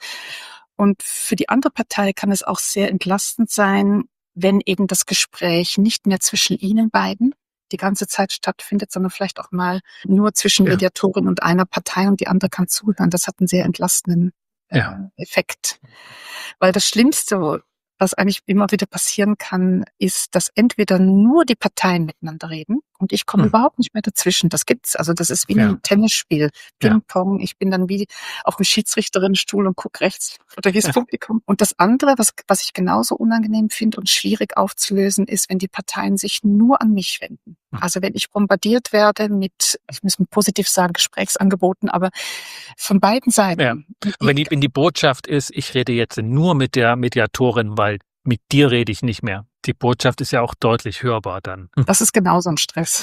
Und für die andere Partei kann es auch sehr entlastend sein, wenn eben das Gespräch nicht mehr zwischen Ihnen beiden die ganze Zeit stattfindet, sondern vielleicht auch mal nur zwischen Ja. Mediatorin und einer Partei und die andere kann zuhören. Das hat einen sehr entlastenden äh, Ja. Effekt. Weil das Schlimmste, was eigentlich immer wieder passieren kann, ist, dass entweder nur die Parteien miteinander reden und ich komme Hm. überhaupt nicht mehr dazwischen. Das gibt's. Also das ist wie Ja. ein Tennisspiel, Ja. Ping-Pong. Ich bin dann wie auf dem Schiedsrichterinnenstuhl und gucke rechts oder wie das Publikum. Und das andere, was, was ich genauso unangenehm finde und schwierig aufzulösen, ist, wenn die Parteien sich nur an mich wenden. Hm. Also wenn ich bombardiert werde mit, ich muss mal positiv sagen, Gesprächsangeboten, aber von beiden Seiten. Ja. Wenn die, wenn die Botschaft ist, ich rede jetzt nur mit der Mediatorin, weil mit dir rede ich nicht mehr. Die Botschaft ist ja auch deutlich hörbar dann. Das ist genauso ein Stress.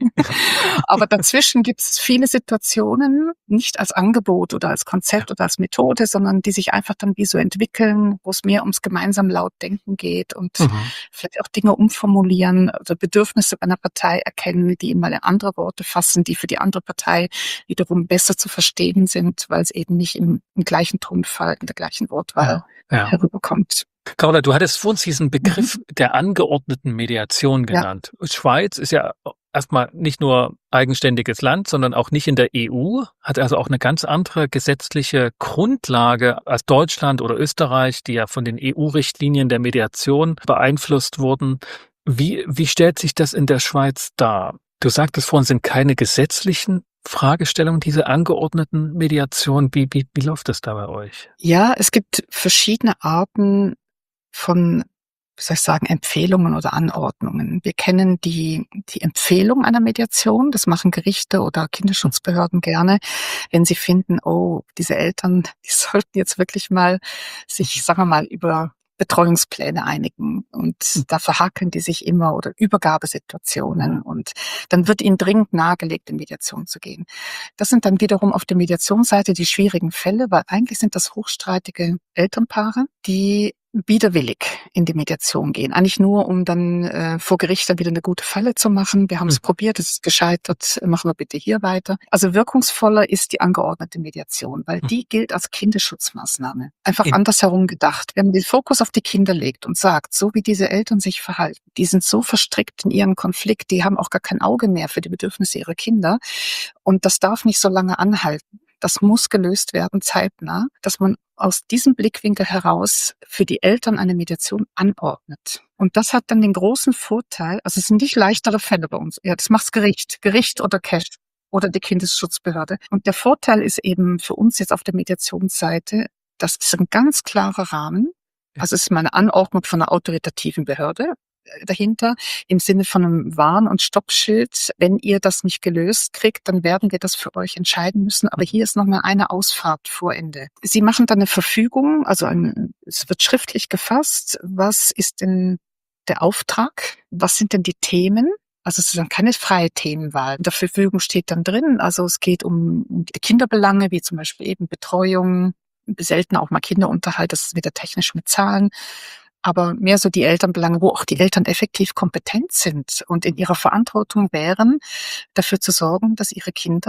Aber dazwischen gibt es viele Situationen, nicht als Angebot oder als Konzept oder als Methode, sondern die sich einfach dann wie so entwickeln, wo es mehr ums gemeinsam laut Denken geht und Mhm. vielleicht auch Dinge umformulieren oder Bedürfnisse einer Partei erkennen, die in mal in andere Worte fassen, die für die andere Partei wiederum besser zu verstehen sind, weil es eben nicht im, im gleichen Tonfall, in der gleichen Wortwahl Ja. Ja. herüberkommt. Carola, du hattest vor uns diesen Begriff der angeordneten Mediation Ja. genannt. Schweiz ist ja erstmal nicht nur eigenständiges Land, sondern auch nicht in der E U, hat also auch eine ganz andere gesetzliche Grundlage als Deutschland oder Österreich, die ja von den E U-Richtlinien der Mediation beeinflusst wurden. Wie, wie stellt sich das in der Schweiz dar? Du sagtest vorhin, sind keine gesetzlichen Fragestellungen, diese angeordneten Mediation. Wie, wie, wie läuft das da bei euch? Ja, es gibt verschiedene Arten von, wie soll ich sagen, Empfehlungen oder Anordnungen. Wir kennen die, die Empfehlung einer Mediation. Das machen Gerichte oder Kinderschutzbehörden gerne, wenn sie finden, oh, diese Eltern, die sollten jetzt wirklich mal sich, sagen wir mal, über Betreuungspläne einigen und da verhakeln die sich immer oder Übergabesituationen und dann wird ihnen dringend nahegelegt, in Mediation zu gehen. Das sind dann wiederum auf der Mediationsseite die schwierigen Fälle, weil eigentlich sind das hochstreitige Elternpaare, die widerwillig in die Mediation gehen. Eigentlich nur, um dann äh, vor Gericht dann wieder eine gute Falle zu machen. Wir haben es Hm. probiert, es ist gescheitert, machen wir bitte hier weiter. Also wirkungsvoller ist die angeordnete Mediation, weil Hm. die gilt als Kinderschutzmaßnahme. Einfach In- andersherum gedacht. Wenn man den Fokus auf die Kinder legt und sagt, so wie diese Eltern sich verhalten, die sind so verstrickt in ihren Konflikt, die haben auch gar kein Auge mehr für die Bedürfnisse ihrer Kinder und das darf nicht so lange anhalten. Das muss gelöst werden, zeitnah, dass man aus diesem Blickwinkel heraus für die Eltern eine Mediation anordnet. Und das hat dann den großen Vorteil, also es sind nicht leichtere Fälle bei uns. Ja, das macht's Gericht, Gericht oder Cash oder die Kindesschutzbehörde. Und der Vorteil ist eben für uns jetzt auf der Mediationsseite, das ist ein ganz klarer Rahmen. Also es ist mal eine Anordnung von einer autoritativen Behörde dahinter, im Sinne von einem Warn- und Stoppschild. Wenn ihr das nicht gelöst kriegt, dann werden wir das für euch entscheiden müssen. Aber hier ist nochmal eine Ausfahrt vor Ende. Sie machen dann eine Verfügung, also ein, es wird schriftlich gefasst. Was ist denn der Auftrag? Was sind denn die Themen? Also es ist dann keine freie Themenwahl. In der Verfügung steht dann drin, also es geht um die Kinderbelange, wie zum Beispiel eben Betreuung, selten auch mal Kinderunterhalt, das ist wieder technisch mit Zahlen. Aber mehr so die Elternbelange, wo auch die Eltern effektiv kompetent sind und in ihrer Verantwortung wären, dafür zu sorgen, dass ihre Kinder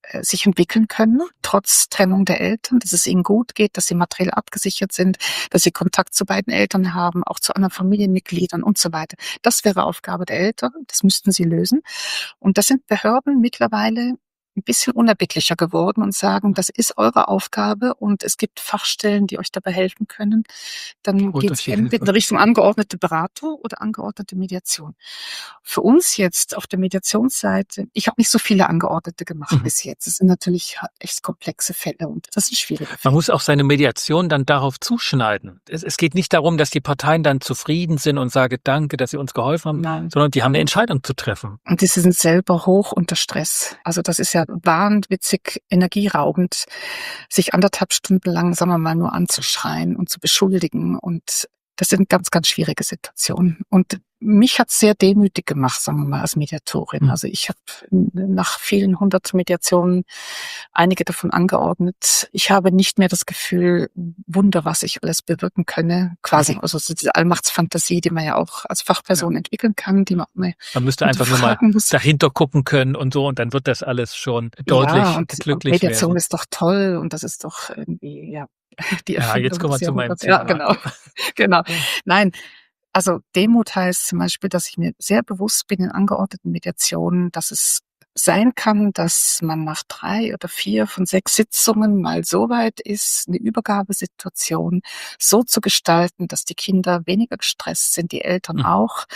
äh, sich entwickeln können, trotz Trennung der Eltern, dass es ihnen gut geht, dass sie materiell abgesichert sind, dass sie Kontakt zu beiden Eltern haben, auch zu anderen Familienmitgliedern und so weiter. Das wäre Aufgabe der Eltern, das müssten sie lösen. Und das sind Behörden mittlerweile ein bisschen unerbittlicher geworden und sagen, das ist eure Aufgabe und es gibt Fachstellen, die euch dabei helfen können. Dann Holt geht euch es die entweder in Hilfe. Richtung angeordnete Beratung oder angeordnete Mediation. Für uns jetzt auf der Mediationsseite, ich habe nicht so viele Angeordnete gemacht Mhm. bis jetzt. Das sind natürlich echt komplexe Fälle und das sind schwierige Man Fälle. muss auch seine Mediation dann darauf zuschneiden. Es, es geht nicht darum, dass die Parteien dann zufrieden sind und sagen, danke, dass sie uns geholfen haben, Nein. sondern die haben eine Entscheidung zu treffen. Und die sind selber hoch unter Stress. Also das ist ja wahnwitzig energieraubend, sich anderthalb Stunden lang, sagen wir mal, nur anzuschreien und zu beschuldigen. Und das sind ganz, ganz schwierige Situationen. Und mich hat sehr demütig gemacht, sagen wir mal, als Mediatorin. Mhm. Also ich habe nach vielen hundert Mediationen einige davon angeordnet. Ich habe nicht mehr das Gefühl, Wunder, was ich alles bewirken könne, quasi. Also so diese Allmachtsfantasie, die man ja auch als Fachperson Ja. entwickeln kann, die man auch mal Man müsste einfach nur mal hinterfragen muss. dahinter gucken können und so und dann wird das alles schon deutlich Ja, und, und glücklich Mediation werden. ist doch toll und das ist doch irgendwie, ja, die Ja, jetzt Erfindung kommen wir des zu meinem Jahrhunderts. Ja, Thema. genau, genau. Nein, also Demut heißt zum Beispiel, dass ich mir sehr bewusst bin in angeordneten Mediationen, dass es sein kann, dass man nach drei oder vier von sechs Sitzungen mal so weit ist, eine Übergabesituation so zu gestalten, dass die Kinder weniger gestresst sind, die Eltern Mhm. auch,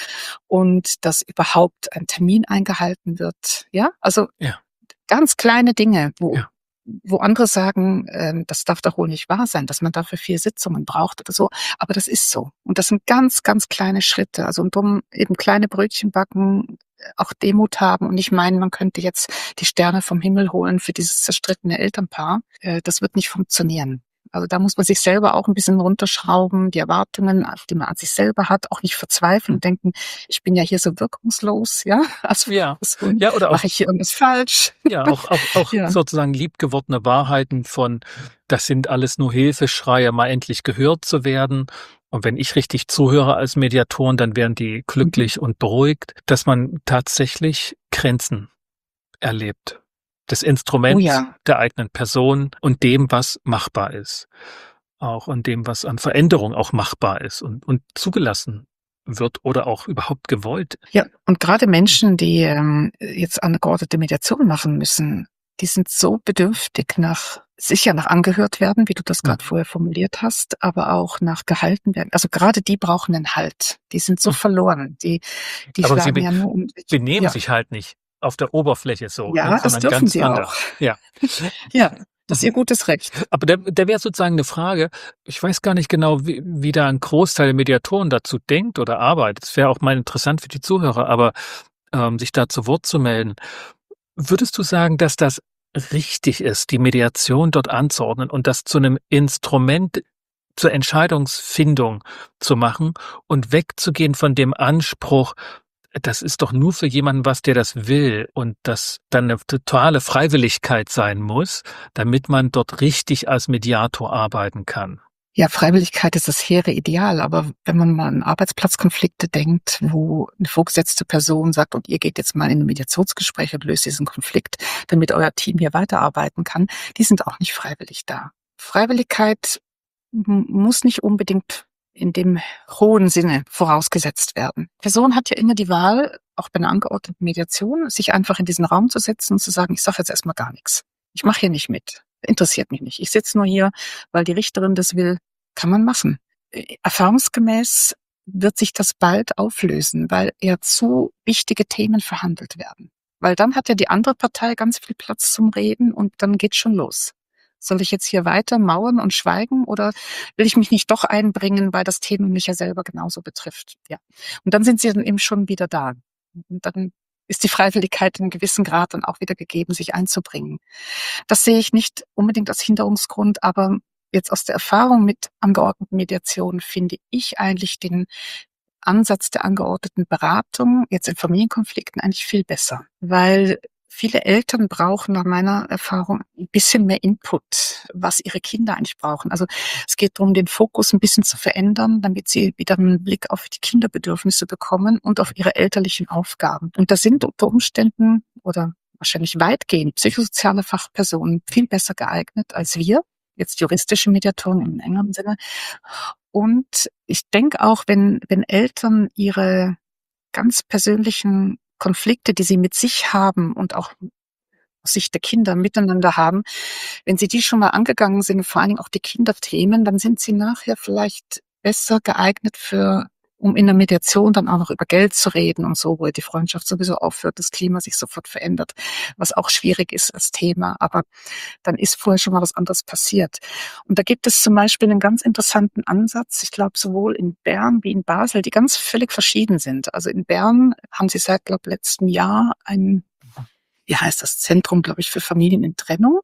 und dass überhaupt ein Termin eingehalten wird. Ja, also Ja. ganz kleine Dinge, wo, Ja. wo andere sagen, ähm, das darf doch wohl nicht wahr sein, dass man dafür vier Sitzungen braucht oder so. Aber das ist so. Und das sind ganz, ganz kleine Schritte. Also und drum eben kleine Brötchen backen, äh, auch Demut haben und nicht meinen, man könnte jetzt die Sterne vom Himmel holen für dieses zerstrittene Elternpaar. Äh, das wird nicht funktionieren. Also da muss man sich selber auch ein bisschen runterschrauben, die Erwartungen, die man an sich selber hat, auch nicht verzweifeln und denken, ich bin ja hier so wirkungslos, ja, als Ja. Person, Ja, oder auch, mache ich hier irgendwas falsch? ja, auch, auch, auch Ja. sozusagen liebgewordene Wahrheiten von, das sind alles nur Hilfeschreie, mal endlich gehört zu werden. Und wenn ich richtig zuhöre als Mediatoren, dann werden die glücklich und beruhigt, dass man tatsächlich Grenzen erlebt. Des Instruments Oh ja. der eigenen Person und dem, was machbar ist. Auch und dem, was an Veränderung auch machbar ist und, und zugelassen wird oder auch überhaupt gewollt. Ja, und gerade Menschen, die ähm, jetzt angeordnete Mediation machen müssen, die sind so bedürftig nach, sicher nach angehört werden, wie du das gerade Mhm. vorher formuliert hast, aber auch nach gehalten werden. Also gerade die brauchen einen Halt. Die sind so Mhm. verloren. Die, die Aber sie schlagen be ja nur um sich. benehmen Ja, sich halt nicht auf der Oberfläche so, ne, ja, das sondern dürfen ganz sie anders. auch. Ja. Ja, das ist Mhm. ihr gutes Recht. Aber da, da wäre sozusagen eine Frage, ich weiß gar nicht genau, wie, wie da ein Großteil der Mediatoren dazu denkt oder arbeitet. Es wäre auch mal interessant für die Zuhörer, aber ähm, sich da zu Wort zu melden. Würdest du sagen, dass das richtig ist, die Mediation dort anzuordnen und das zu einem Instrument zur Entscheidungsfindung zu machen und wegzugehen von dem Anspruch, das ist doch nur für jemanden was, der das will und das dann eine totale Freiwilligkeit sein muss, damit man dort richtig als Mediator arbeiten kann? Ja, Freiwilligkeit ist das hehre Ideal, aber wenn man mal an Arbeitsplatzkonflikte denkt, wo eine vorgesetzte Person sagt, und ihr geht jetzt mal in ein Mediationsgespräch und löst diesen Konflikt, damit euer Team hier weiterarbeiten kann, die sind auch nicht freiwillig da. Freiwilligkeit m- muss nicht unbedingt in dem hohen Sinne vorausgesetzt werden. Die Person hat ja immer die Wahl, auch bei einer angeordneten Mediation, sich einfach in diesen Raum zu setzen und zu sagen, ich sage jetzt erstmal gar nichts. Ich mache hier nicht mit. Interessiert mich nicht. Ich sitze nur hier, weil die Richterin das will. Kann man machen. Äh, Erfahrungsgemäß wird sich das bald auflösen, weil eher zu wichtige Themen verhandelt werden. Weil dann hat ja die andere Partei ganz viel Platz zum Reden und dann geht's schon los. Soll ich jetzt hier weiter mauern und schweigen oder will ich mich nicht doch einbringen, weil das Thema mich ja selber genauso betrifft? Ja. Und dann sind sie dann eben schon wieder da. Und dann ist die Freiwilligkeit in einem gewissen Grad dann auch wieder gegeben, sich einzubringen. Das sehe ich nicht unbedingt als Hinderungsgrund, aber jetzt aus der Erfahrung mit angeordneten Mediation finde ich eigentlich den Ansatz der angeordneten Beratung jetzt in Familienkonflikten eigentlich viel besser, weil viele Eltern brauchen nach meiner Erfahrung ein bisschen mehr Input, was ihre Kinder eigentlich brauchen. Also es geht darum, den Fokus ein bisschen zu verändern, damit sie wieder einen Blick auf die Kinderbedürfnisse bekommen und auf ihre elterlichen Aufgaben. Und das sind unter Umständen oder wahrscheinlich weitgehend psychosoziale Fachpersonen viel besser geeignet als wir, jetzt juristische Mediatoren im engeren Sinne. Und ich denke auch, wenn, wenn Eltern ihre ganz persönlichen Konflikte, die sie mit sich haben und auch aus Sicht der Kinder miteinander haben, wenn sie die schon mal angegangen sind, vor allen Dingen auch die Kinderthemen, dann sind sie nachher vielleicht besser geeignet für, um in der Mediation dann auch noch über Geld zu reden und so, wo die Freundschaft sowieso aufhört, das Klima sich sofort verändert, was auch schwierig ist als Thema. Aber dann ist vorher schon mal was anderes passiert. Und da gibt es zum Beispiel einen ganz interessanten Ansatz, ich glaube sowohl in Bern wie in Basel, die ganz völlig verschieden sind. Also in Bern haben sie seit, glaube ich, letztem Jahr ein, wie heißt das, Zentrum, glaube ich, für Familien in Trennung,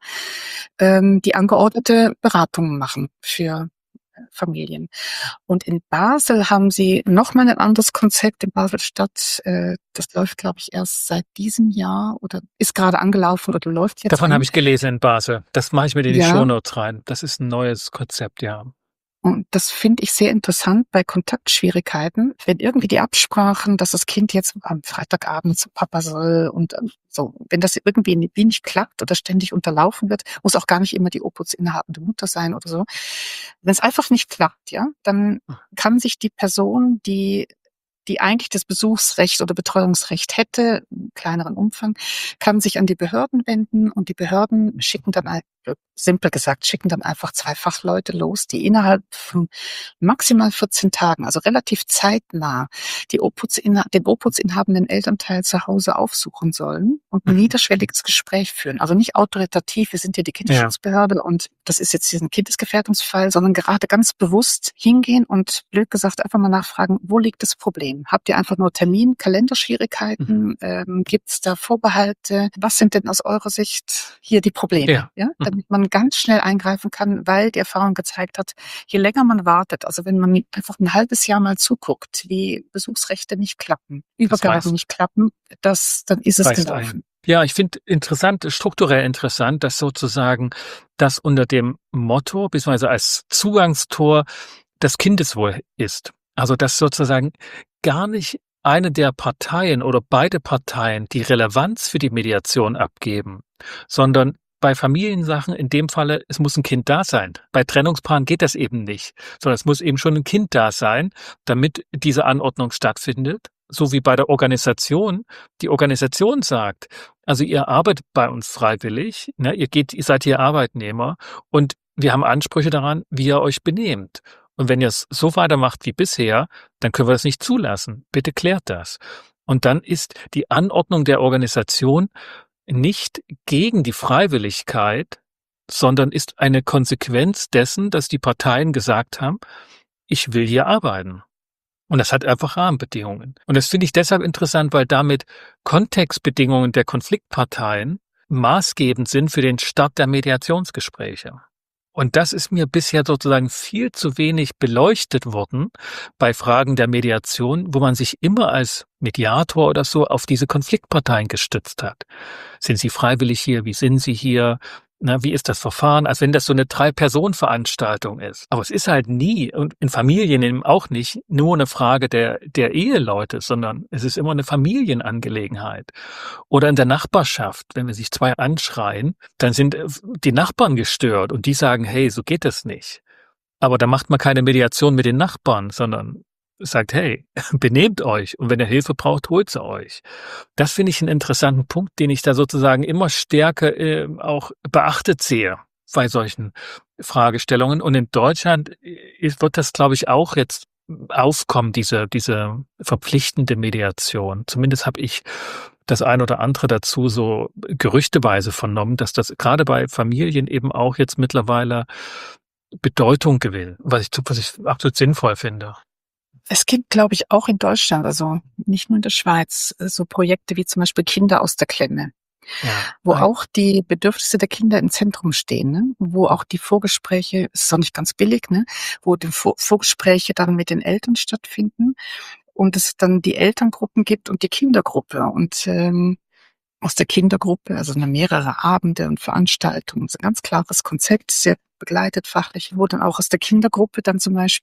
ähm, die angeordnete Beratungen machen für Familien. Und in Basel haben sie nochmal ein anderes Konzept in Basel-Stadt. Äh, das läuft, glaube ich, erst seit diesem Jahr oder ist gerade angelaufen oder läuft jetzt. Davon habe ich gelesen in Basel. Das mache ich mir in die Ja. Shownotes rein. Das ist ein neues Konzept, ja. Und das finde ich sehr interessant bei Kontaktschwierigkeiten, wenn irgendwie die Absprachen, dass das Kind jetzt am Freitagabend zu Papa soll und ähm, so, wenn das irgendwie nicht klappt oder ständig unterlaufen wird, muss auch gar nicht immer die Obhuts innehabende Mutter sein oder so. Wenn es einfach nicht klappt, ja, dann kann sich die Person, die die eigentlich das Besuchsrecht oder Betreuungsrecht hätte, im kleineren Umfang, kann sich an die Behörden wenden und die Behörden schicken dann, simpel gesagt, schicken dann einfach zwei Fachleute los, die innerhalb von maximal vierzehn Tagen, also relativ zeitnah, die Obhutsinha- den obhutsinhabenden Elternteil zu Hause aufsuchen sollen und ein niederschwelliges Gespräch führen. Also nicht autoritativ, wir sind ja die Kinderschutzbehörde und das ist jetzt diesen Kindesgefährdungsfall, sondern gerade ganz bewusst hingehen und blöd gesagt einfach mal nachfragen, wo liegt das Problem? Habt ihr einfach nur Termin, Kalenderschwierigkeiten? Mhm. Ähm, Gibt es da Vorbehalte? Was sind denn aus eurer Sicht hier die Probleme? Ja. Ja, damit man ganz schnell eingreifen kann, weil die Erfahrung gezeigt hat, je länger man wartet, also wenn man einfach ein halbes Jahr mal zuguckt, wie Besuchsrechte nicht klappen, Übergaben nicht klappen, das, dann ist es gelaufen. Ein. Ja, ich finde interessant, strukturell interessant, dass sozusagen das unter dem Motto, beziehungsweise als Zugangstor das Kindeswohl ist. Also dass sozusagen gar nicht eine der Parteien oder beide Parteien die Relevanz für die Mediation abgeben, sondern bei Familiensachen in dem Falle, es muss ein Kind da sein. Bei Trennungspaaren geht das eben nicht, sondern es muss eben schon ein Kind da sein, damit diese Anordnung stattfindet. So wie bei der Organisation. Die Organisation sagt, also ihr arbeitet bei uns freiwillig, ne, ihr geht, ihr seid hier Arbeitnehmer und wir haben Ansprüche daran, wie ihr euch benehmt. Und wenn ihr es so weitermacht wie bisher, dann können wir das nicht zulassen. Bitte klärt das. Und dann ist die Anordnung der Organisation nicht gegen die Freiwilligkeit, sondern ist eine Konsequenz dessen, dass die Parteien gesagt haben, ich will hier arbeiten. Und das hat einfach Rahmenbedingungen. Und das finde ich deshalb interessant, weil damit Kontextbedingungen der Konfliktparteien maßgebend sind für den Start der Mediationsgespräche. Und das ist mir bisher sozusagen viel zu wenig beleuchtet worden bei Fragen der Mediation, wo man sich immer als Mediator oder so auf diese Konfliktparteien gestützt hat. Sind sie freiwillig hier? Wie sind sie hier? Na, wie ist das Verfahren? Als wenn das so eine Drei-Personen-Veranstaltung ist. Aber es ist halt nie, und in Familien eben auch nicht, nur eine Frage der, der Eheleute, sondern es ist immer eine Familienangelegenheit. Oder in der Nachbarschaft, wenn wir sich zwei anschreien, dann sind die Nachbarn gestört und die sagen, hey, so geht das nicht. Aber da macht man keine Mediation mit den Nachbarn, sondern sagt, hey, benehmt euch und wenn ihr Hilfe braucht, holt sie euch. Das finde ich einen interessanten Punkt, den ich da sozusagen immer stärker äh, auch beachtet sehe bei solchen Fragestellungen. Und in Deutschland ist, wird das, glaube ich, auch jetzt aufkommen, diese, diese verpflichtende Mediation. Zumindest habe ich das ein oder andere dazu so gerüchteweise vernommen, dass das gerade bei Familien eben auch jetzt mittlerweile Bedeutung gewinnt, was ich, was ich absolut sinnvoll finde. Es gibt, glaube ich, auch in Deutschland, also nicht nur in der Schweiz, so Projekte wie zum Beispiel Kinder aus der Klemme, ja, wo nein. auch die Bedürfnisse der Kinder im Zentrum stehen, ne? Wo auch die Vorgespräche, es ist auch nicht ganz billig, ne? Wo die Vor- Vorgespräche dann mit den Eltern stattfinden und es dann die Elterngruppen gibt und die Kindergruppe und ähm, aus der Kindergruppe, also eine mehrere Abende und Veranstaltungen, so ein ganz klares Konzept, sehr begleitet fachlich, wo dann auch aus der Kindergruppe dann zum Beispiel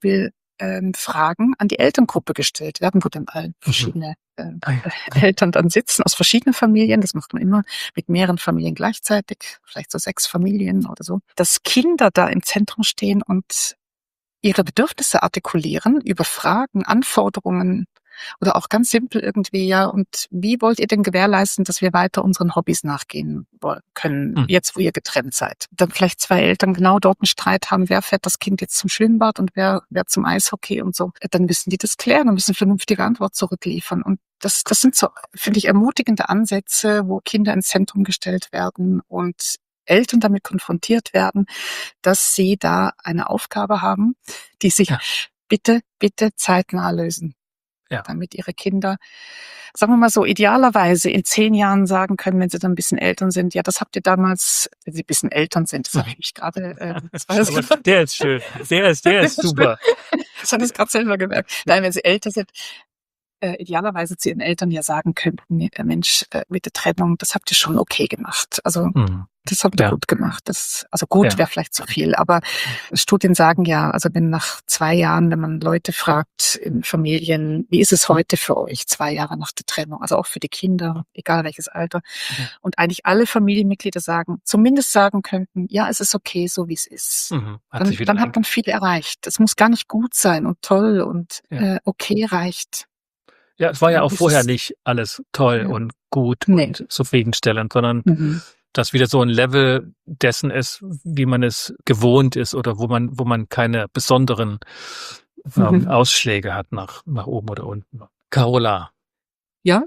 ähm, Fragen an die Elterngruppe gestellt werden, wo dann all verschiedene äh, Eltern dann sitzen aus verschiedenen Familien. Das macht man immer mit mehreren Familien gleichzeitig, vielleicht so sechs Familien oder so. Dass Kinder da im Zentrum stehen und ihre Bedürfnisse artikulieren über Fragen, Anforderungen oder auch ganz simpel irgendwie, ja, und wie wollt ihr denn gewährleisten, dass wir weiter unseren Hobbys nachgehen können, Mhm. jetzt wo ihr getrennt seid? Dann vielleicht zwei Eltern genau dort einen Streit haben, wer fährt das Kind jetzt zum Schwimmbad und wer, wer zum Eishockey und so. Dann müssen die das klären und müssen eine vernünftige Antwort zurückliefern. Und das, das sind so, finde ich, ermutigende Ansätze, wo Kinder ins Zentrum gestellt werden und Eltern damit konfrontiert werden, dass sie da eine Aufgabe haben, die sich Ja. bitte, bitte zeitnah lösen. Ja. Damit ihre Kinder, sagen wir mal so, idealerweise in zehn Jahren sagen können, wenn sie dann ein bisschen Eltern sind, ja, das habt ihr damals, wenn sie ein bisschen Eltern sind, das habe ich mich gerade, äh, das war Aber der ist schön. Der ist, der ist super. Das habe ich gerade selber gemerkt. Nein, wenn sie älter sind, äh, idealerweise zu ihren Eltern ja sagen könnten, äh, Mensch, äh, mit der Trennung, das habt ihr schon okay gemacht. Also Mhm. das habt ihr Ja. gut gemacht. Das, also gut Ja. wäre vielleicht zu viel, aber Studien sagen ja, also wenn nach zwei Jahren, wenn man Leute fragt in Familien, wie ist es heute für euch, zwei Jahre nach der Trennung, also auch für die Kinder, egal welches Alter, Ja. und eigentlich alle Familienmitglieder sagen, zumindest sagen könnten, ja, es ist okay, so wie es ist. Mhm. Hat Dann, sich wieder dann hat man viel erreicht. Es muss gar nicht gut sein und toll und Ja. äh, okay reicht. Ja, es war ja auch Das vorher ist- nicht alles toll Ja. und gut Nee. und zufriedenstellend, sondern Mhm. dass wieder so ein Level dessen ist, wie man es gewohnt ist oder wo man, wo man keine besonderen ähm, Mhm. Ausschläge hat nach, nach oben oder unten. Carola, Ja?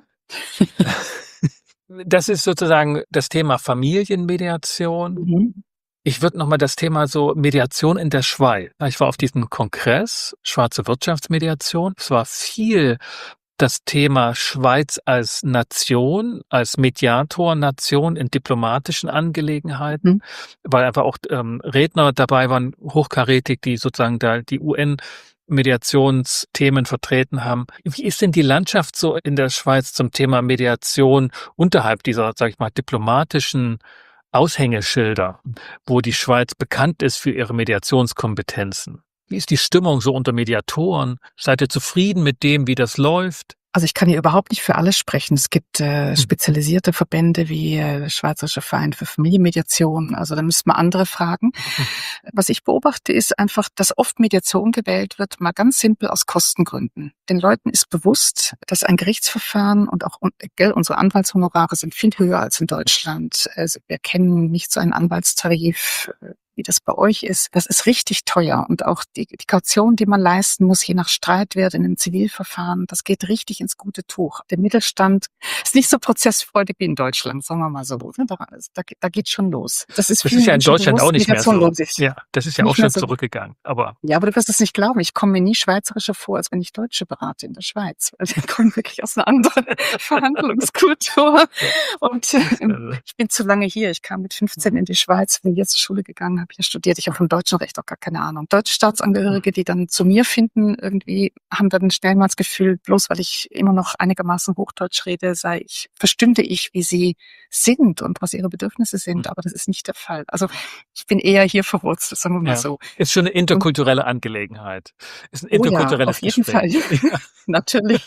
das ist sozusagen das Thema Familienmediation. Mhm. Ich würde nochmal das Thema so Mediation in der Schweiz. Ich war auf diesem Kongress, Schwarze Wirtschaftsmediation. Es war viel das Thema Schweiz als Nation, als Mediator-Nation in diplomatischen Angelegenheiten, Mhm. weil einfach auch ähm, Redner dabei waren, hochkarätig, die sozusagen da die U N-Mediationsthemen vertreten haben. Wie ist denn die Landschaft so in der Schweiz zum Thema Mediation unterhalb dieser, sag ich mal, diplomatischen Aushängeschilder, wo die Schweiz bekannt ist für ihre Mediationskompetenzen? Wie ist die Stimmung so unter Mediatoren? Seid ihr zufrieden mit dem, wie das läuft? Also ich kann hier überhaupt nicht für alles sprechen. Es gibt äh, spezialisierte Verbände wie äh, der Schweizerische Verein für Familienmediation. Also da müsste man andere fragen. Was ich beobachte, ist einfach, dass oft Mediation gewählt wird, mal ganz simpel aus Kostengründen. Den Leuten ist bewusst, dass ein Gerichtsverfahren und auch gell, unsere Anwaltshonorare sind viel höher als in Deutschland. Also wir kennen nicht so einen Anwaltstarif, wie das bei euch ist. Das ist richtig teuer. Und auch die, die Kaution, die man leisten muss, je nach Streitwert in einem Zivilverfahren, das geht richtig ins gute Tuch. Der Mittelstand ist nicht so prozessfreudig wie in Deutschland, sagen wir mal so. Da, da, da geht schon los. Das ist, Das ist ja in Deutschland auch nicht mehr so. Lohnt sich. Ja, das ist ja Nicht auch schon mehr so. zurückgegangen. Aber Ja, aber du wirst es nicht glauben. Ich komme mir nie schweizerischer vor, als wenn ich Deutsche berate in der Schweiz. Weil wir kommen wirklich aus einer anderen Verhandlungskultur. Und äh, ich bin zu lange hier. Ich kam mit fünfzehn in die Schweiz, bin hier zur Schule gegangen, habe hier studiert. Ich habe vom deutschen Recht auch gar keine Ahnung. Deutsche Staatsangehörige, die dann zu mir finden, irgendwie haben dann schnell mal das Gefühl, bloß weil ich immer noch einigermaßen Hochdeutsch rede, sei ich, verstünde ich, wie sie sind und was ihre Bedürfnisse sind. Aber das ist nicht der Fall. Also ich bin eher hier verwurzelt, sagen wir mal ja, so. ist schon eine interkulturelle Angelegenheit. Ist ein interkulturelles Oh ja, auf jeden Gespräch. Fall. Natürlich.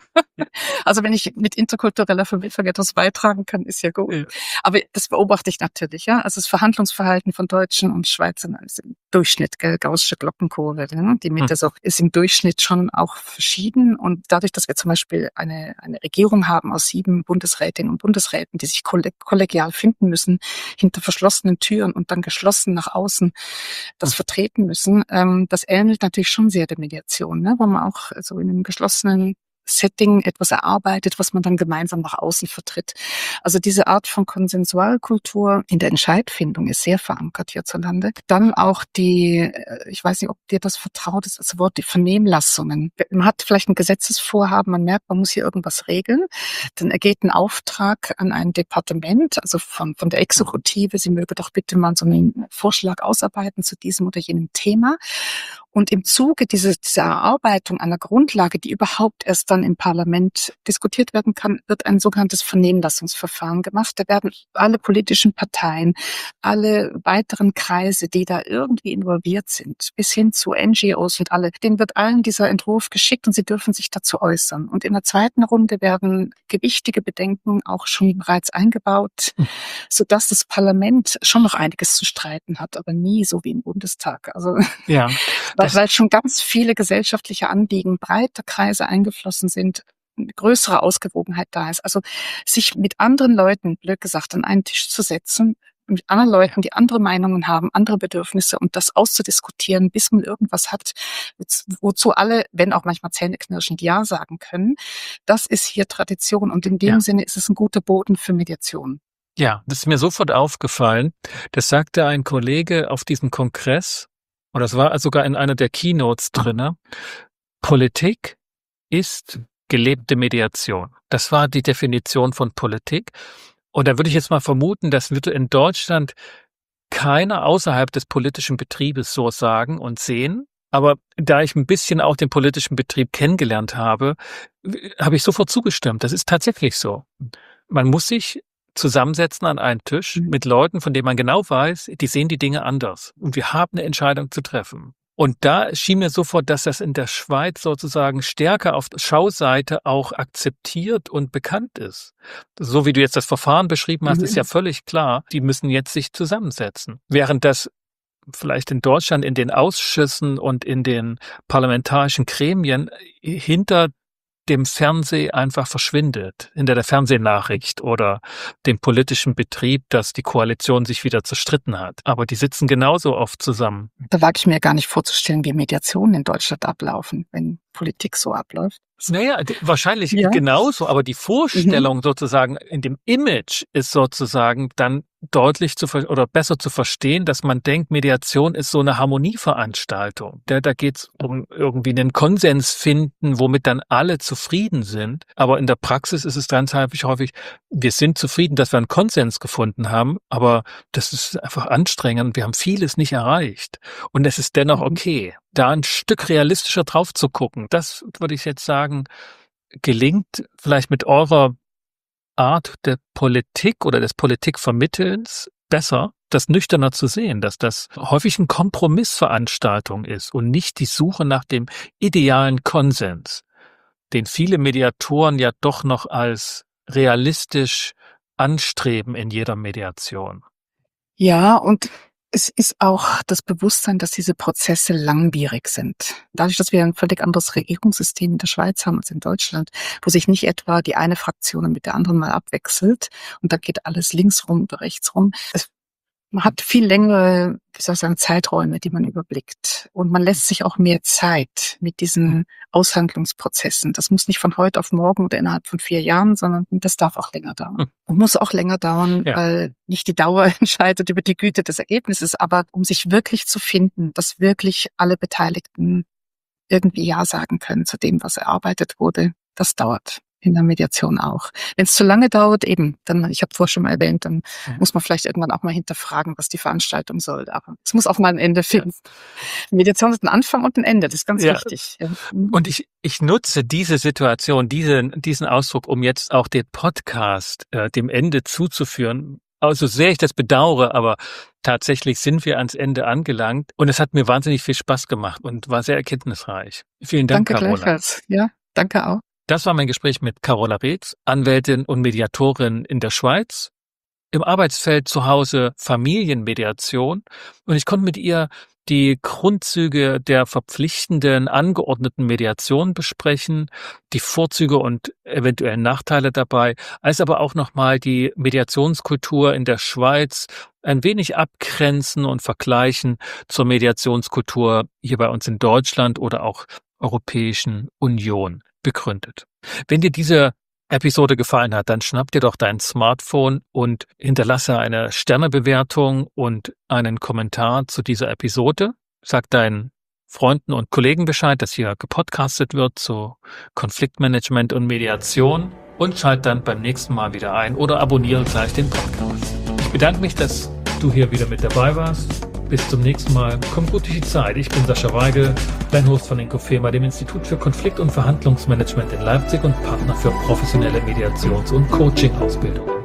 Also wenn ich mit interkultureller Vermittlung etwas beitragen kann, ist ja gut. Ja. Aber das beobachte ich natürlich, ja. Also das Verhandlungsverhalten von Deutschen und Schweizern ist im Durchschnitt, gell, Gaußsche Glockenkurve, ne? Die Mitte Hm. ist im Durchschnitt schon auch verschieden. Und dadurch, dass wir zum Beispiel eine, eine Regierung haben aus sieben Bundesrätinnen und Bundesräten, die sich kollegial finden müssen, hinter verschlossenen Türen und dann geschlossen nach außen das vertreten müssen, ähm, das ähnelt natürlich schon sehr der Mediation, ne? Wo man auch so in einem geschlossenen Setting etwas erarbeitet, was man dann gemeinsam nach außen vertritt. Also diese Art von Konsensualkultur in der Entscheidfindung ist sehr verankert hierzulande. Dann auch die, ich weiß nicht, ob dir das vertraut ist, das Wort, die Vernehmlassungen. Man hat vielleicht ein Gesetzesvorhaben, man merkt, man muss hier irgendwas regeln. Dann ergeht ein Auftrag an ein Departement, also von, von der Exekutive, sie möge doch bitte mal so einen Vorschlag ausarbeiten zu diesem oder jenem Thema. Und im Zuge dieser, dieser Erarbeitung einer Grundlage, die überhaupt erst dann im Parlament diskutiert werden kann, wird ein sogenanntes Vernehmlassungsverfahren gemacht. Da werden alle politischen Parteien, alle weiteren Kreise, die da irgendwie involviert sind, bis hin zu N G Os und alle, denen wird allen dieser Entwurf geschickt und sie dürfen sich dazu äußern. Und in der zweiten Runde werden gewichtige Bedenken auch schon bereits eingebaut, hm. sodass das Parlament schon noch einiges zu streiten hat, aber nie so wie im Bundestag. Also ja. Weil, weil schon ganz viele gesellschaftliche Anliegen breiter Kreise eingeflossen sind, eine größere Ausgewogenheit da ist. Also sich mit anderen Leuten, blöd gesagt, an einen Tisch zu setzen, mit anderen Leuten, die andere Meinungen haben, andere Bedürfnisse und das auszudiskutieren, bis man irgendwas hat, wozu alle, wenn auch manchmal zähneknirschend, Ja sagen können. Das ist hier Tradition und in dem ja. Sinne ist es ein guter Boden für Mediation. Ja, das ist mir sofort aufgefallen. Das sagte ein Kollege auf diesem Kongress, und das war sogar in einer der Keynotes drinne. Politik ist gelebte Mediation. Das war die Definition von Politik. Und da würde ich jetzt mal vermuten, das würde in Deutschland keiner außerhalb des politischen Betriebes so sagen und sehen. Aber da ich ein bisschen auch den politischen Betrieb kennengelernt habe, habe ich sofort zugestimmt. Das ist tatsächlich so. Man muss sich zusammensetzen an einen Tisch mit Leuten, von denen man genau weiß, die sehen die Dinge anders. Und wir haben eine Entscheidung zu treffen. Und da schien mir sofort, dass das in der Schweiz sozusagen stärker auf der Schauseite auch akzeptiert und bekannt ist. So wie du jetzt das Verfahren beschrieben hast, mhm. ist ja völlig klar, die müssen jetzt sich zusammensetzen. Während das vielleicht in Deutschland in den Ausschüssen und in den parlamentarischen Gremien hinter dem Fernseh einfach verschwindet, hinter der Fernsehnachricht oder dem politischen Betrieb, dass die Koalition sich wieder zerstritten hat. Aber die sitzen genauso oft zusammen. Da wage ich mir gar nicht vorzustellen, wie Mediationen in Deutschland ablaufen, wenn Politik so abläuft. Naja, wahrscheinlich ja. genauso, aber die Vorstellung mhm. sozusagen in dem Image ist sozusagen dann deutlich zu ver- oder besser zu verstehen, dass man denkt, Mediation ist so eine Harmonieveranstaltung. Da, da geht es um irgendwie einen Konsens finden, womit dann alle zufrieden sind. Aber in der Praxis ist es ganz häufig, häufig, wir sind zufrieden, dass wir einen Konsens gefunden haben, aber das ist einfach anstrengend. Wir haben vieles nicht erreicht. Und es ist dennoch okay, da ein Stück realistischer drauf zu gucken. Das würde ich jetzt sagen, gelingt vielleicht mit eurer Art der Politik oder des Politikvermittelns besser, das nüchterner zu sehen, dass das häufig eine Kompromissveranstaltung ist und nicht die Suche nach dem idealen Konsens, den viele Mediatoren ja doch noch als realistisch anstreben in jeder Mediation. Ja, und es ist auch das Bewusstsein, dass diese Prozesse langwierig sind. Dadurch, dass wir ein völlig anderes Regierungssystem in der Schweiz haben als in Deutschland, wo sich nicht etwa die eine Fraktion mit der anderen mal abwechselt und dann geht alles links rum oder rechts rum. Es Man hat viel längere, wie soll ich sagen, Zeiträume, die man überblickt. Und man lässt sich auch mehr Zeit mit diesen Aushandlungsprozessen. Das muss nicht von heute auf morgen oder innerhalb von vier Jahren, sondern das darf auch länger dauern. Hm. Und muss auch länger dauern, ja. weil nicht die Dauer entscheidet über die Güte des Ergebnisses, aber um sich wirklich zu finden, dass wirklich alle Beteiligten irgendwie Ja sagen können zu dem, was erarbeitet wurde, das dauert. In der Mediation auch. Wenn es zu lange dauert, eben, dann, ich habe vorher schon mal erwähnt, dann ja. muss man vielleicht irgendwann auch mal hinterfragen, was die Veranstaltung soll. Aber es muss auch mal ein Ende finden. Mediation hat einen Anfang und ein Ende, das ist ganz ja. wichtig. Ja. Und ich, ich nutze diese Situation, diesen, diesen Ausdruck, um jetzt auch den Podcast äh, dem Ende zuzuführen. Also sehr ich das bedauere, aber tatsächlich sind wir ans Ende angelangt und es hat mir wahnsinnig viel Spaß gemacht und war sehr erkenntnisreich. Vielen Dank, danke, Carola. Gleichfalls. Ja, danke auch. Das war mein Gespräch mit Carola Reetz, Anwältin und Mediatorin in der Schweiz, im Arbeitsfeld zu Hause Familienmediation. Und ich konnte mit ihr die Grundzüge der verpflichtenden, angeordneten Mediation besprechen, die Vorzüge und eventuellen Nachteile dabei, als aber auch nochmal die Mediationskultur in der Schweiz ein wenig abgrenzen und vergleichen zur Mediationskultur hier bei uns in Deutschland oder auch Europäischen Union begründet. Wenn dir diese Episode gefallen hat, dann schnapp dir doch dein Smartphone und hinterlasse eine Sternebewertung und einen Kommentar zu dieser Episode. Sag deinen Freunden und Kollegen Bescheid, dass hier gepodcastet wird zu Konfliktmanagement und Mediation und schalt dann beim nächsten Mal wieder ein oder abonniere gleich den Podcast. Ich bedanke mich, dass du hier wieder mit dabei warst. Bis zum nächsten Mal. Kommt gut durch die Zeit. Ich bin Sascha Weigel, dein Host von Inkofema, dem Institut für Konflikt- und Verhandlungsmanagement in Leipzig und Partner für professionelle Mediations- und Coaching-Ausbildung.